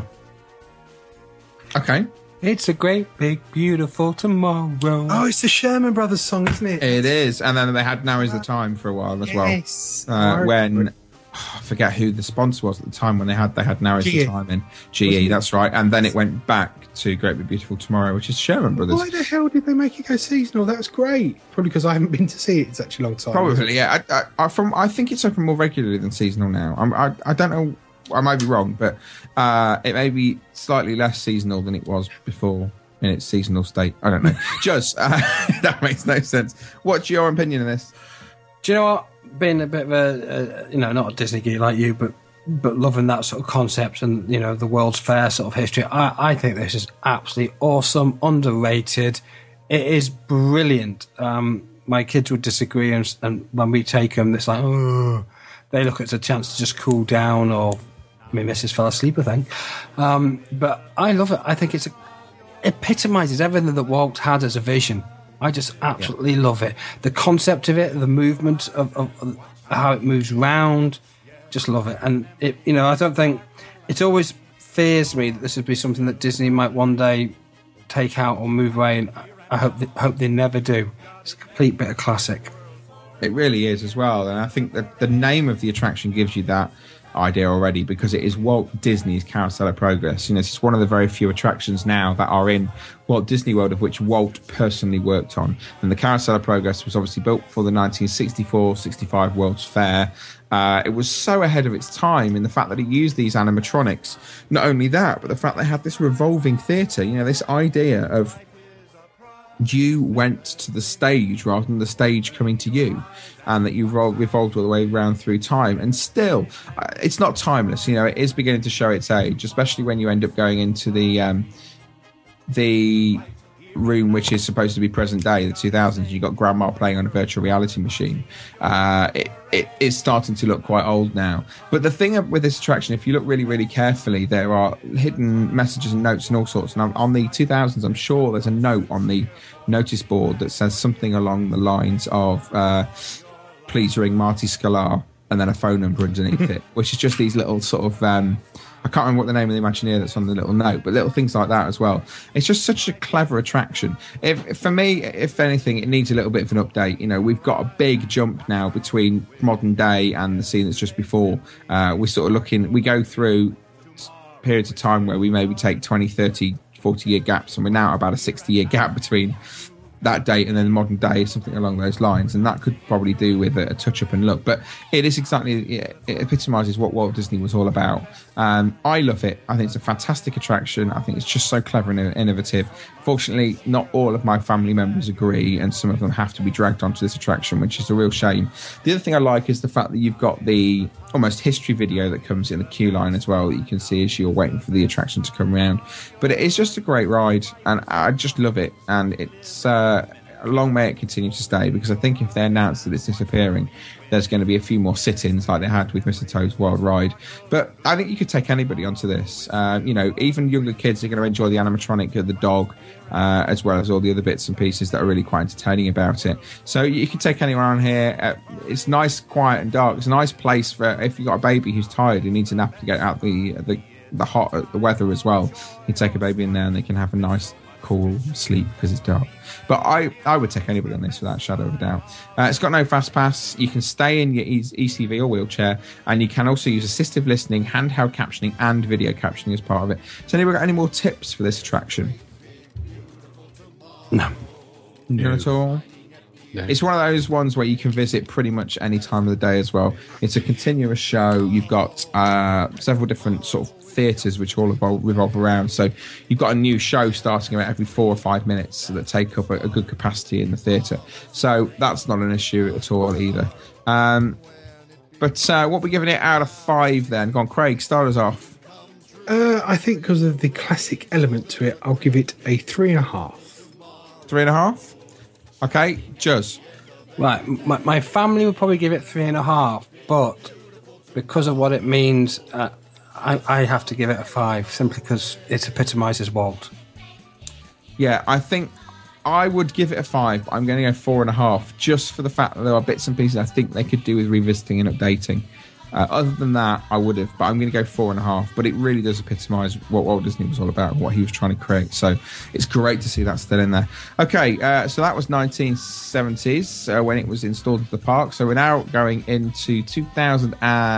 Okay. It's a great, big, beautiful tomorrow. Oh, it's the Sherman Brothers song, isn't it? It is. And then they had Now Is the Time for a while as Yes. well. Uh, I when remember oh, I forget who the sponsor was at the time when they had they had Now Is G E. the Time in G E, that's right. And then it went back to Great Big Beautiful Tomorrow, which is Sherman Brothers. Why the hell did they make it go seasonal? That was great. Probably because I haven't been to see it in such a long time. Probably, yeah. I, I, I, from I think it's open more regularly than seasonal now. I'm, I I don't know. I might be wrong, but uh, it may be slightly less seasonal than it was before in its seasonal state. I don't know. Just uh, that makes no sense. What's your opinion on this? Do you know what? Being a bit of a, uh, you know, not a Disney geek like you, but but loving that sort of concept and, you know, the World's Fair sort of history, I, I think this is absolutely awesome, underrated. It is brilliant. Um, my kids would disagree, and, and when we take them, it's like, oh, they look at it as a chance to just cool down, or, I mean, Missus fell asleep, I think. Um, but I love it. I think it's a, epitomises everything that Walt had as a vision. I just absolutely yeah. love it. The concept of it, the movement of, of, of how it moves round, just love it. And it, you know, I don't think it always fears me that this would be something that Disney might one day take out or move away, and I hope they, hope they never do. It's a complete bit of classic. It really is as well, and I think that the name of the attraction gives you that idea already, because it is Walt Disney's Carousel of Progress. You know, it's one of the very few attractions now that are in Walt Disney World of which Walt personally worked on. And the Carousel of Progress was obviously built for the nineteen sixty-four sixty-five World's Fair. Uh, it was so ahead of its time in the fact that it used these animatronics. Not only that, but the fact they had this revolving theatre, you know, this idea of you went to the stage rather than the stage coming to you, and that you revolved all the way around through time. And still, uh, it's not timeless. You know, it is beginning to show its age, especially when you end up going into the um, the room which is supposed to be present day, the two thousands. You've got grandma playing on a virtual reality machine. Uh, it, it is starting to look quite old now. But the thing with this attraction, if you look really, really carefully, there are hidden messages and notes and all sorts. And on the two thousands, I'm sure there's a note on the notice board that says something along the lines of uh, please ring Marty Sklar, and then a phone number underneath it, which is just these little sort of um, I can't remember what the name of the Imagineer that's on the little note, but little things like that as well. It's just such a clever attraction. If, for me, if anything, it needs a little bit of an update. You know, we've got a big jump now between modern day and the scene that's just before. Uh, we're sort of looking, we go through periods of time where we maybe take twenty, thirty, forty year gaps, and we're now at about a sixty year gap between that date and then the modern day, something along those lines, and that could probably do with a, a touch up and look. But it is exactly, it epitomises what Walt Disney was all about. Um, I love it. I think it's a fantastic attraction. I think it's just so clever and innovative. Fortunately, not all of my family members agree, and some of them have to be dragged onto this attraction, which is a real shame. The other thing I like is the fact that you've got the almost history video that comes in the queue line as well, that you can see as you're waiting for the attraction to come around. But it is just a great ride, and I just love it. And it's uh, long may it continue to stay, because I think if they announce that it's disappearing, there's going to be a few more sit-ins like they had with Mister Toad's Wild Ride. But I think you could take anybody onto this. Uh, you know, even younger kids are going to enjoy the animatronic of the dog, uh, as well as all the other bits and pieces that are really quite entertaining about it. So you can take anyone on here. Uh, it's nice, quiet and dark. It's a nice place for if you've got a baby who's tired who needs a nap to get out the the, the hot the weather as well. You take a baby in there and they can have a nice cool sleep because it's dark. But I, I would take anybody on this without a shadow of a doubt. Uh, it's got no fast pass. You can stay in your E C V or wheelchair, and you can also use assistive listening, handheld captioning, and video captioning as part of it. So, anybody got any more tips for this attraction? No. None at all? No. It's one of those ones where you can visit pretty much any time of the day as well. It's a continuous show. You've got uh, several different sort of theatres which all revolve, revolve around. So you've got a new show starting about every four or five minutes that take up a, a good capacity in the theatre. So that's not an issue at all either. Um, But uh, what are we giving it out of five then? Go on, Craig, start us off. Uh, I think because of the classic element to it, I'll give it a three and a half. Three and a half? Okay, Juz. Right, my, my family would probably give it three and a half, but because of what it means, uh, I, I have to give it a five, simply because it epitomises Walt. Yeah, I think I would give it a five, but I'm going to go four and a half, just for the fact that there are bits and pieces I think they could do with revisiting and updating. Uh, other than that, I would have, but I'm going to go four and a half. But it really does epitomise what Walt Disney was all about, what he was trying to create. So it's great to see that still in there. Okay, uh, so that was nineteen seventies uh, when it was installed at the park. So we're now going into two thousand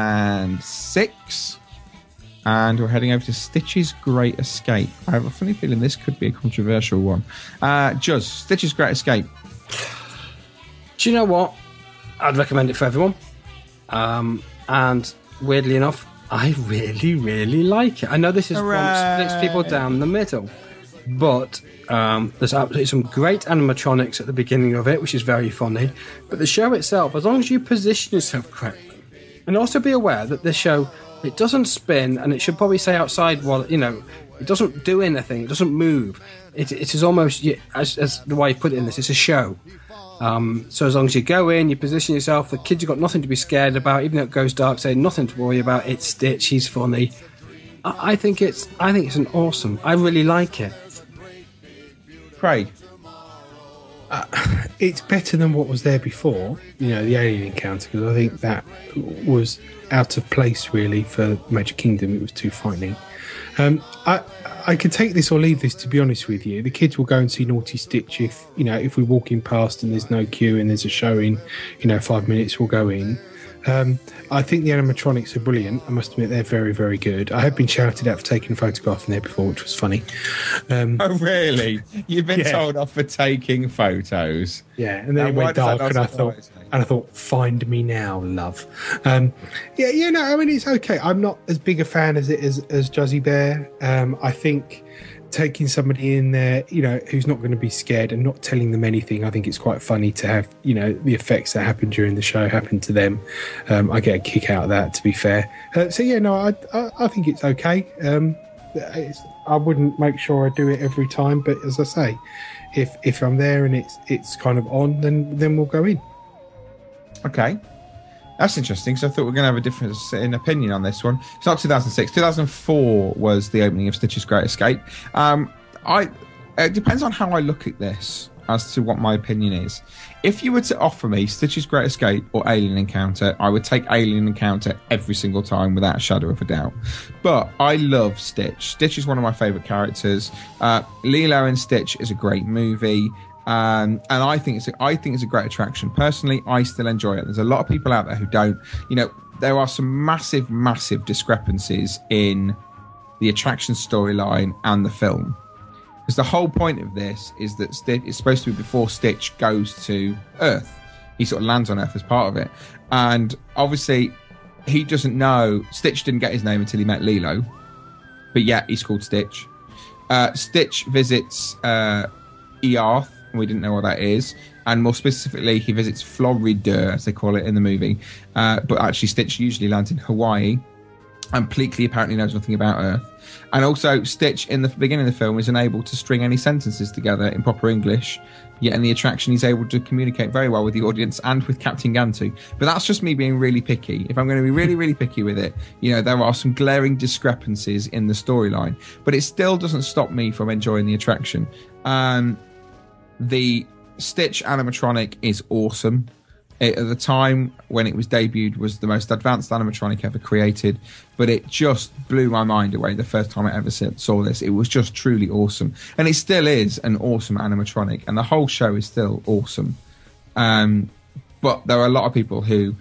six, and we're heading over to Stitch's Great Escape. I have a funny feeling this could be a controversial one. Uh, Juz, Stitch's Great Escape. Do you know what? I'd recommend it for everyone. Um... And weirdly enough, I really, really like it. I know this is one splits people down the middle, but um, there's absolutely some great animatronics at the beginning of it, which is very funny. But the show itself, as long as you position yourself correctly, and also be aware that this show, it doesn't spin, and it should probably say outside, while you know, it doesn't do anything, it doesn't move. It, it is almost, as, as the way you put it in this, it's a show. Um, so as long as you go in, you position yourself, the kids have got nothing to be scared about, even though it goes dark, say nothing to worry about. It's Stitch, he's funny. I, I think it's, I think it's an awesome. I really like it. Craig, uh, it's better than what was there before. You know, the alien encounter, because I think that was out of place really for Magic Kingdom. It was too frightening. Um, I I could take this or leave this, to be honest with you. The kids will go and see Naughty Stitch if, you know, if we're walking past and there's no queue and there's a show in, you know, five minutes, we'll go in. Um, I think the animatronics are brilliant. I must admit, they're very, very good. I have been shouted at for taking a photograph in there before, which was funny. Um, oh, really? You've been yeah. told off for taking photos? Yeah, and then now, it went dark and I thought... And I thought, find me now, love. Um, yeah, yeah, no, I mean, it's okay. I'm not as big a fan as it is as Juzzy Bear. Um, I think taking somebody in there, you know, who's not going to be scared and not telling them anything, I think it's quite funny to have, you know, the effects that happen during the show happen to them. Um, I get a kick out of that, to be fair. Uh, so, yeah, no, I, I, I think it's okay. Um, it's, I wouldn't make sure I do it every time, but as I say, if if I'm there and it's it's kind of on, then then we'll go in. Okay, that's interesting. So I thought we were going to have a difference in opinion on this one. It's not two thousand six. two thousand four was the opening of Stitch's Great Escape. Um, I it depends on how I look at this as to what my opinion is. If you were to offer me Stitch's Great Escape or Alien Encounter, I would take Alien Encounter every single time without a shadow of a doubt. But I love Stitch. Stitch is one of my favourite characters. Uh, Lilo and Stitch is a great movie. Um, and I think it's a, I think it's a great attraction. Personally, I still enjoy it. There's a lot of people out there who don't. You know, there are some massive, massive discrepancies in the attraction storyline and the film. Because the whole point of this is that Stitch, it's supposed to be before Stitch goes to Earth. He sort of lands on Earth as part of it. And obviously, he doesn't know. Stitch didn't get his name until he met Lilo. But yeah, he's called Stitch. Uh, Stitch visits uh, Earth. We didn't know what that is. And more specifically, he visits Florida, as they call it in the movie. Uh, but actually, Stitch usually lands in Hawaii. And Pleakley apparently knows nothing about Earth. And also, Stitch, in the beginning of the film, is unable to string any sentences together in proper English. Yet in the attraction, he's able to communicate very well with the audience and with Captain Gantu. But that's just me being really picky. If I'm going to be really, really picky with it, you know, there are some glaring discrepancies in the storyline. But it still doesn't stop me from enjoying the attraction. Um... The Stitch animatronic is awesome. It, at the time when it was debuted, was the most advanced animatronic ever created, but it just blew my mind away the first time I ever saw this. It was just truly awesome. And it still is an awesome animatronic, and the whole show is still awesome. Um, but there are a lot of people who...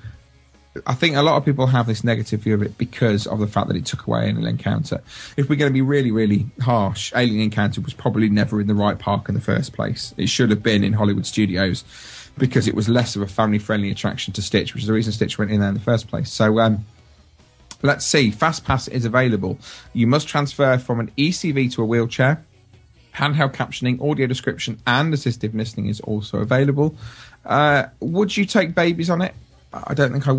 I think a lot of people have this negative view of it because of the fact that it took away Alien Encounter. If we're going to be really, really harsh, Alien Encounter was probably never in the right park in the first place. It should have been in Hollywood Studios because it was less of a family-friendly attraction to Stitch, which is the reason Stitch went in there in the first place. So um, let's see. FastPass is available. You must transfer from an E C V to a wheelchair. Handheld captioning, audio description, and assistive listening is also available. Uh, would you take babies on it? I don't think I would.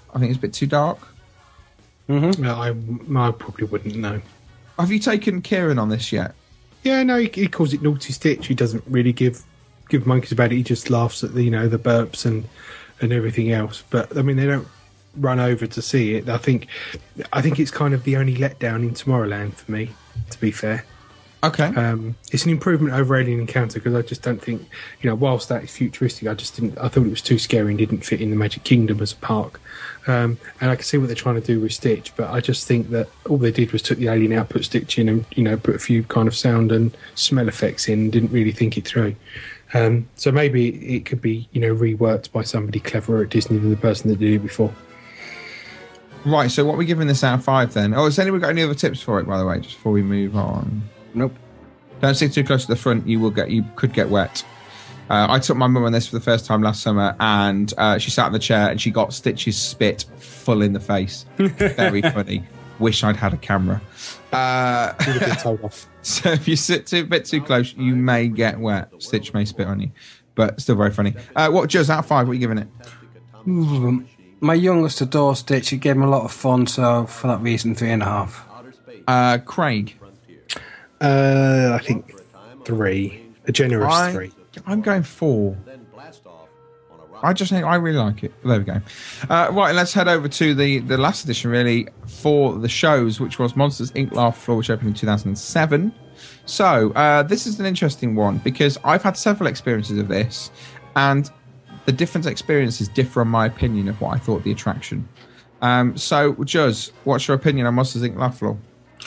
I think it's a bit too dark. Mm-hmm. No, I, I probably wouldn't know. Have you taken Kieran on this yet? Yeah, no, he, he calls it Naughty Stitch. He doesn't really give give monkeys about it. He just laughs at the, you know, the burps and and everything else. But I mean, they don't run over to see it. I think I think it's kind of the only letdown in Tomorrowland for me, to be fair. Okay. Um, it's an improvement over Alien Encounter because I just don't think, you know, whilst that is futuristic, I just didn't. I thought it was too scary and didn't fit in the Magic Kingdom as a park. Um, and I can see what they're trying to do with Stitch, but I just think that all they did was took the Alien out, put Stitch in, and you know, put a few kind of sound and smell effects in, and didn't really think it through. Um, so maybe it could be, you know, reworked by somebody cleverer at Disney than the person that did it before. Right. So what are we giving this out of five then? Oh, has anyone got any other tips for it? By the way, just before we move on. Nope. Don't sit too close to the front. You will get. You could get wet. Uh, I took my mum on this for the first time last summer, and uh, she sat in the chair and she got Stitch's spit full in the face. Very funny. Wish I'd had a camera. Uh, Would have been told off. So if you sit too, a bit too close, you may get wet. Stitch may spit on you, but still very funny. Uh, what just out of five? What are you giving it? Mm, my youngest adores Stitch. It gave him a lot of fun, so for that reason, three and a half. Uh, Craig. Uh, I think three. A generous I, three. I'm going four. I just think I really like it. There we go. Uh, right, let's head over to the, the last edition, really, for the shows, which was Monsters, Incorporated. Laugh Floor, which opened in two thousand seven. So, uh, this is an interesting one, because I've had several experiences of this, and the different experiences differ on my opinion of what I thought of the attraction. Um, so, Juz, what's your opinion on Monsters, Incorporated. Laugh Floor?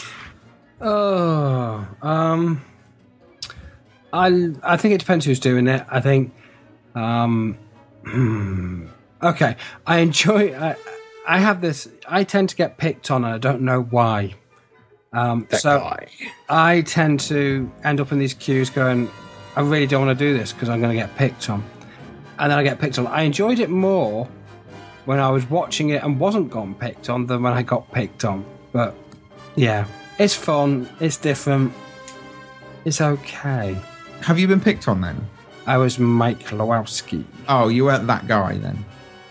Oh, um, I I think it depends who's doing it. I think, um, okay, I enjoy. I I have this. I tend to get picked on, and I don't know why. Um, That so guy. I tend to end up in these queues going, I really don't want to do this because I'm going to get picked on, and then I get picked on. I enjoyed it more when I was watching it and wasn't getting picked on than when I got picked on. But yeah. It's fun. It's different. It's okay. Have you been picked on then? I was Mike Lewowski. Oh, you weren't that guy then?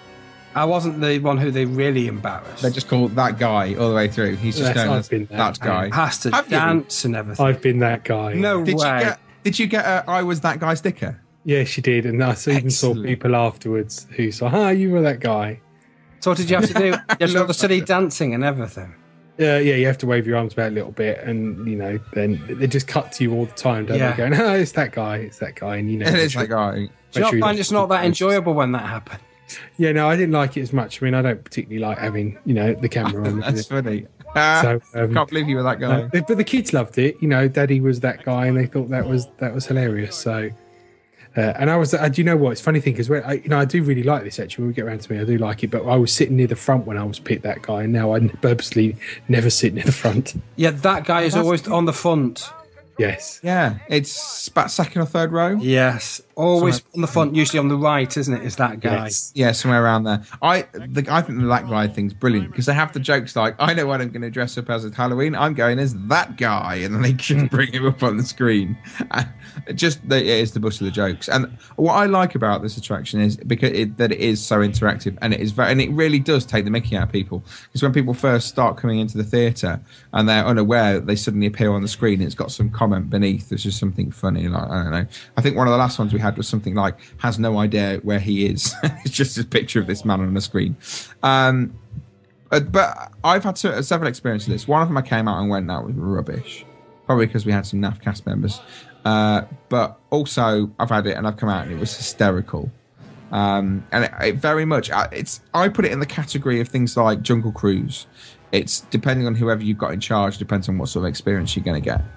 I wasn't the one who they really embarrassed. They just call that guy all the way through. He's just Yes, known I've as been that, that. guy. Has to Have you? dance and everything. I've been that guy. No Did way. you get? Did you get a "I was that guy" sticker? Yeah, she did, and I even saw Excellent. people afterwards who saw, "Ah, you were that guy." So what did you have to do? You have to do all the silly dancing and everything. Uh, yeah, you have to wave your arms about a little bit, and you know, then they just cut to you all the time, don't Yeah. they? Going, "Oh, it's that guy, it's that guy," and you know, It make is sure- that guy. Do you make not sure you find don't- it's not that enjoyable when that happened? Yeah, no, I didn't like it as much. I mean, I don't particularly like having, you know, the camera on. That's funny. Ah, So, um, can't believe you were that guy. Uh, but the kids loved it. You know, Daddy was that guy, and they thought that was that was hilarious. So, uh, and I was, uh, do you know what? It's a funny thing because I, you know, I do really like this. Actually, when we get around to me, I do like it. But I was sitting near the front when I was picked that guy, and now I purposely never sit near the front. Yeah, that guy is always on the front. Yes. Yeah, it's about second or third row. Yes, always Somewhere- on the front. Usually on the right, isn't it? Is that guy? Yes. Yeah, somewhere around there. I the, I think the that guy thing's brilliant because they have the jokes like, I know what I'm going to dress up as at Halloween. I'm going as that guy, and then they can bring him up on the screen. It just it is the butt of the jokes. And what I like about this attraction is because it, that it is so interactive, and it is very, and it really does take the mickey out of people. Because when people first start coming into the theatre and they're unaware that they suddenly appear on the screen, it's got some comment beneath. There's just something funny. Like I don't know. I think one of the last ones we had was something like has no idea where he is. It's just a picture of this man on the screen. Um, uh, but I've had to, uh, several experiences of this. One of them I came out and went, that was rubbish. Probably because we had some naff cast members. Uh, but also I've had it and I've come out and it was hysterical. Um, and it, it very much, uh, it's. I put it in the category of things like Jungle Cruise. It's depending on whoever you've got in charge, depends on what sort of experience you're going to get.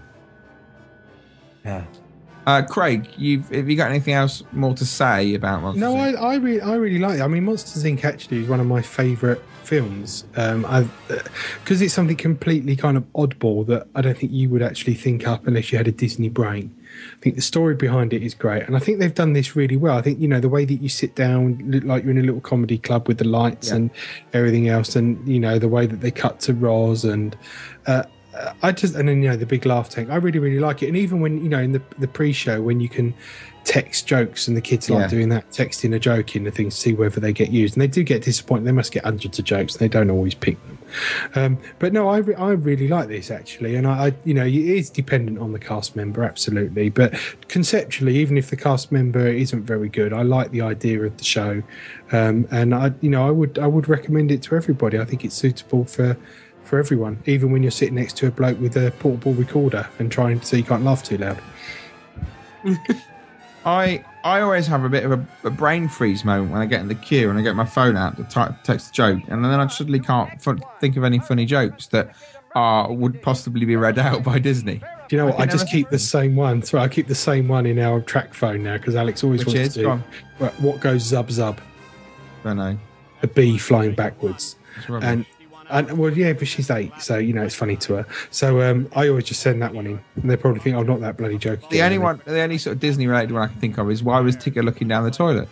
Yeah. Uh, Craig, you've have you got anything else more to say about Monsters? No, Incorporated? I I really I really like it. I mean, Monsters Incorporated actually is one of my favourite films. Um, I've because it's something completely kind of oddball that I don't think you would actually think up unless you had a Disney brain. I think the story behind it is great, and I think they've done this really well. I think you know the way that you sit down, look like you're in a little comedy club with the lights Yeah. and everything else, and you know the way that they cut to Roz and. Uh, I just and then you know the big laugh tank. I really really like it, and even when you know in the the pre-show when you can text jokes, and the kids like Yeah. doing that, texting a joke in the thing to see whether they get used. And they do get disappointed. They must get hundreds of jokes, and they don't always pick them. Um, but no, I, re- I really like this actually, and I, I, you know, it is dependent on the cast member, absolutely. But conceptually, even if the cast member isn't very good, I like the idea of the show, um, and I, you know, I would, I would recommend it to everybody. I think it's suitable for. For everyone, even when you're sitting next to a bloke with a portable recorder and trying so you can't laugh too loud. I I always have a bit of a, a brain freeze moment when I get in the queue and I get my phone out to type, text a joke, and then I suddenly can't f- think of any funny jokes that are would possibly be read out by Disney. Do you know what? I, I just never- keep the same one. So I keep the same one in our track phone now because Alex always Which wants is? to Go do on. what- what goes zub zub, I don't know. a bee flying backwards. It's rubbish. And and well, yeah, but she's eight, so you know it's funny to her. So um, I always just send that one in, and they probably think, "Oh, not that bloody joke." The again," only and one, the only sort of Disney related one I can think of is why was Tigger looking down the toilet?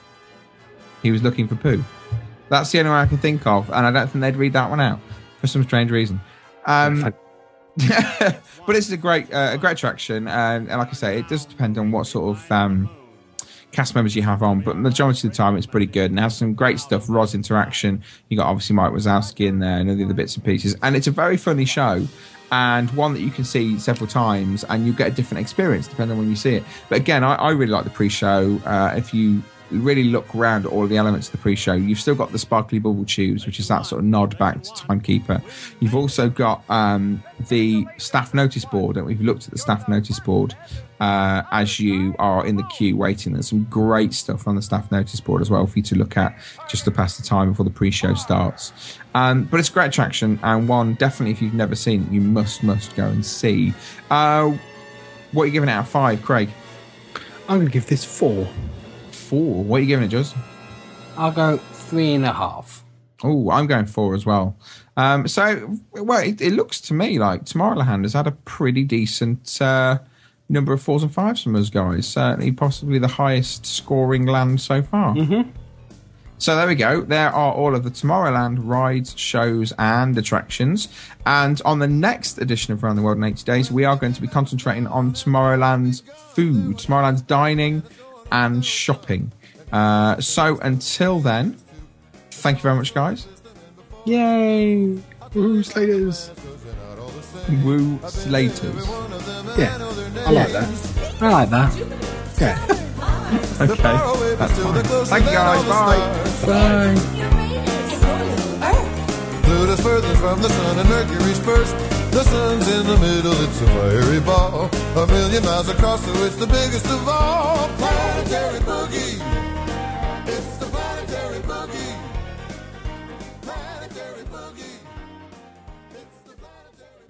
He was looking for poo. That's the only one I can think of, and I don't think they'd read that one out for some strange reason. Um, Fun- but it's a great, uh, a great attraction, and, and like I say, it does depend on what sort of um, cast members you have on. But majority of the time, it's pretty good and it has some great stuff. Roz interaction. You got obviously Mike Wazowski in there and all the other bits and pieces, and it's a very funny show. And one that you can see several times, and you get a different experience depending on when you see it. But again, I, I really like the pre-show. Uh, if you really look around at all the elements of the pre-show, you've still got the sparkly bubble tubes, which is that sort of nod back to Timekeeper. You've also got um, the staff notice board, and we've looked at the staff notice board uh, as you are in the queue waiting. There's some great stuff on the staff notice board as well for you to look at just to pass the time before the pre-show starts. Um, but it's a great attraction, and one definitely, if you've never seen it, you must must go and see. Uh, what are you giving it out of five, Craig? I'm going to give this four. Four. What are you giving it, Juz? I'll go three and a half. Oh, I'm going four as well. Um, so, well, it, it looks to me like Tomorrowland has had a pretty decent uh, number of fours and fives from us guys. Certainly, possibly the highest scoring land so far. Mm-hmm. So there we go. There are all of the Tomorrowland rides, shows, and attractions. And on the next edition of Around the World in eighty Days, we are going to be concentrating on Tomorrowland's food, Tomorrowland's dining and shopping. Uh, so until then, thank you very much, guys. Yay! Woo, Slaters. Woo Slaters. Yeah, I like that. I like that. Yeah. Okay, that's fine. Thank you, guys. Bye. Bye. Pluto's furthest from the sun and Mercury's first. The sun's in the middle, it's a fiery ball. A million miles across, so it's the biggest of all. Planetary boogie. It's the planetary boogie. Planetary boogie. It's the planetary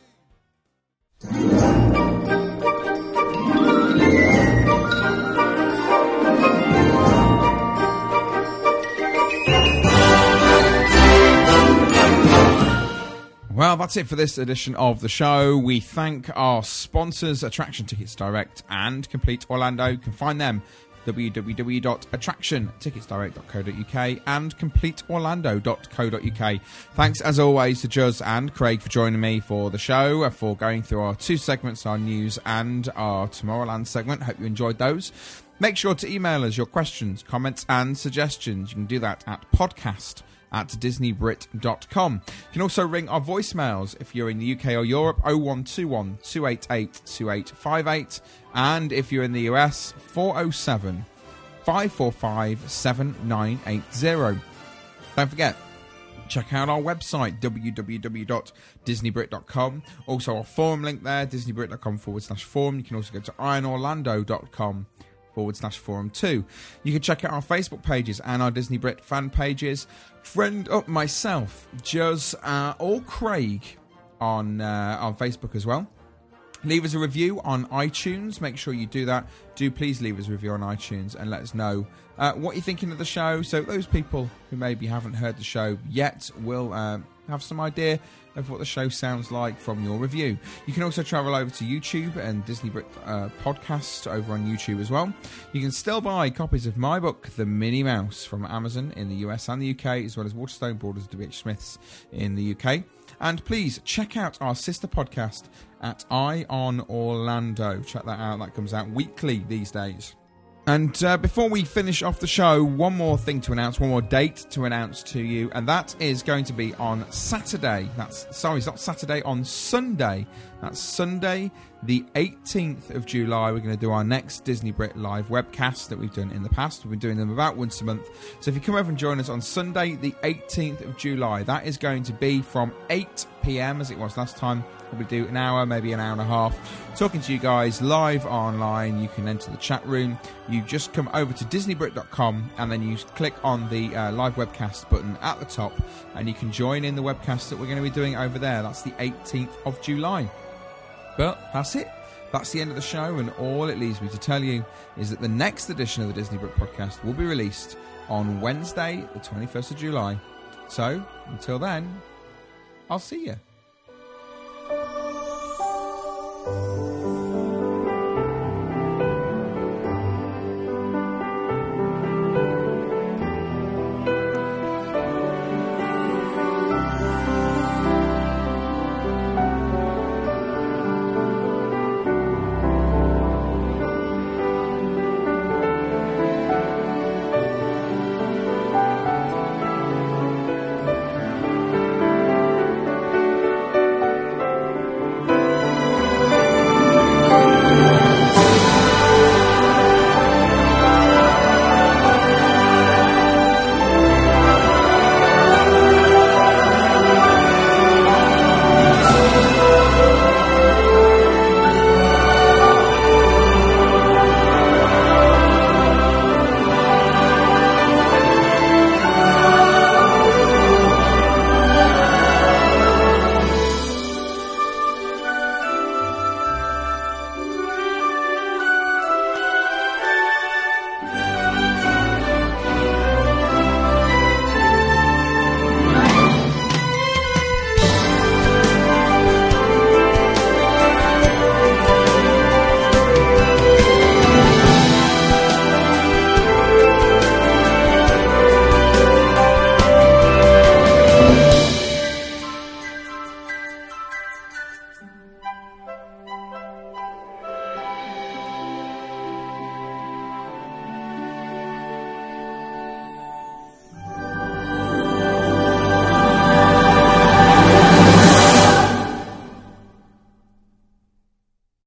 Well, that's it for this edition of the show. We thank our sponsors, Attraction Tickets Direct and Complete Orlando. You can find them w w w dot attraction tickets direct dot co dot u k and complete orlando dot co dot u k. Thanks, as always, to Juz and Craig for joining me for the show, for going through our two segments, our news and our Tomorrowland segment. Hope you enjoyed those. Make sure to email us your questions, comments, and suggestions. You can do that at podcast at disney brit dot com. You can also ring our voicemails if you're in the U K or Europe, oh one two one, two eight eight, two eight five eight, and if you're in the U S, four oh seven, five four five, seven nine eight zero. Don't forget, check out our website, w w w dot disney brit dot com. Also, our forum link there, disney brit dot com forward slash forum. You can also go to iron orlando dot com forward slash forum too. You can check out our Facebook pages and our Disney Brit fan pages. Friend up myself, Juz, uh, or Craig on uh, on Facebook as well. Leave us a review on iTunes. Make sure you do that. Do please leave us a review on iTunes and let us know uh, what you're thinking of the show. So those people who maybe haven't heard the show yet will uh, have some idea of what the show sounds like from your review. You can also travel over to YouTube and Disney Brit uh, Podcast over on YouTube as well. You can still buy copies of my book, The Minnie Mouse, from Amazon in the U S and the U K, as well as Waterstone Borders of W H Smith's in the U K. And please check out our sister podcast at Eye on Orlando. Check that out. That comes out weekly these days. And uh, before we finish off the show, one more thing to announce, one more date to announce to you, and that is going to be on Saturday. That's sorry, it's not Saturday, on Sunday. That's Sunday, the eighteenth of July. We're going to do our next Disney Brit live webcast that we've done in the past. We've been doing them about once a month. So if you come over and join us on Sunday, the eighteenth of July, that is going to be from eight p.m. as it was last time. We'll do an hour, maybe an hour and a half, talking to you guys live online. You can enter the chat room. You just come over to disney brit dot com and then you click on the uh, live webcast button at the top and you can join in the webcast that we're going to be doing over there. That's the eighteenth of July. But that's it. That's the end of the show, and all it leaves me to tell you is that the next edition of the Disney Brit Podcast will be released on Wednesday, the twenty-first of July. So, until then, I'll see you.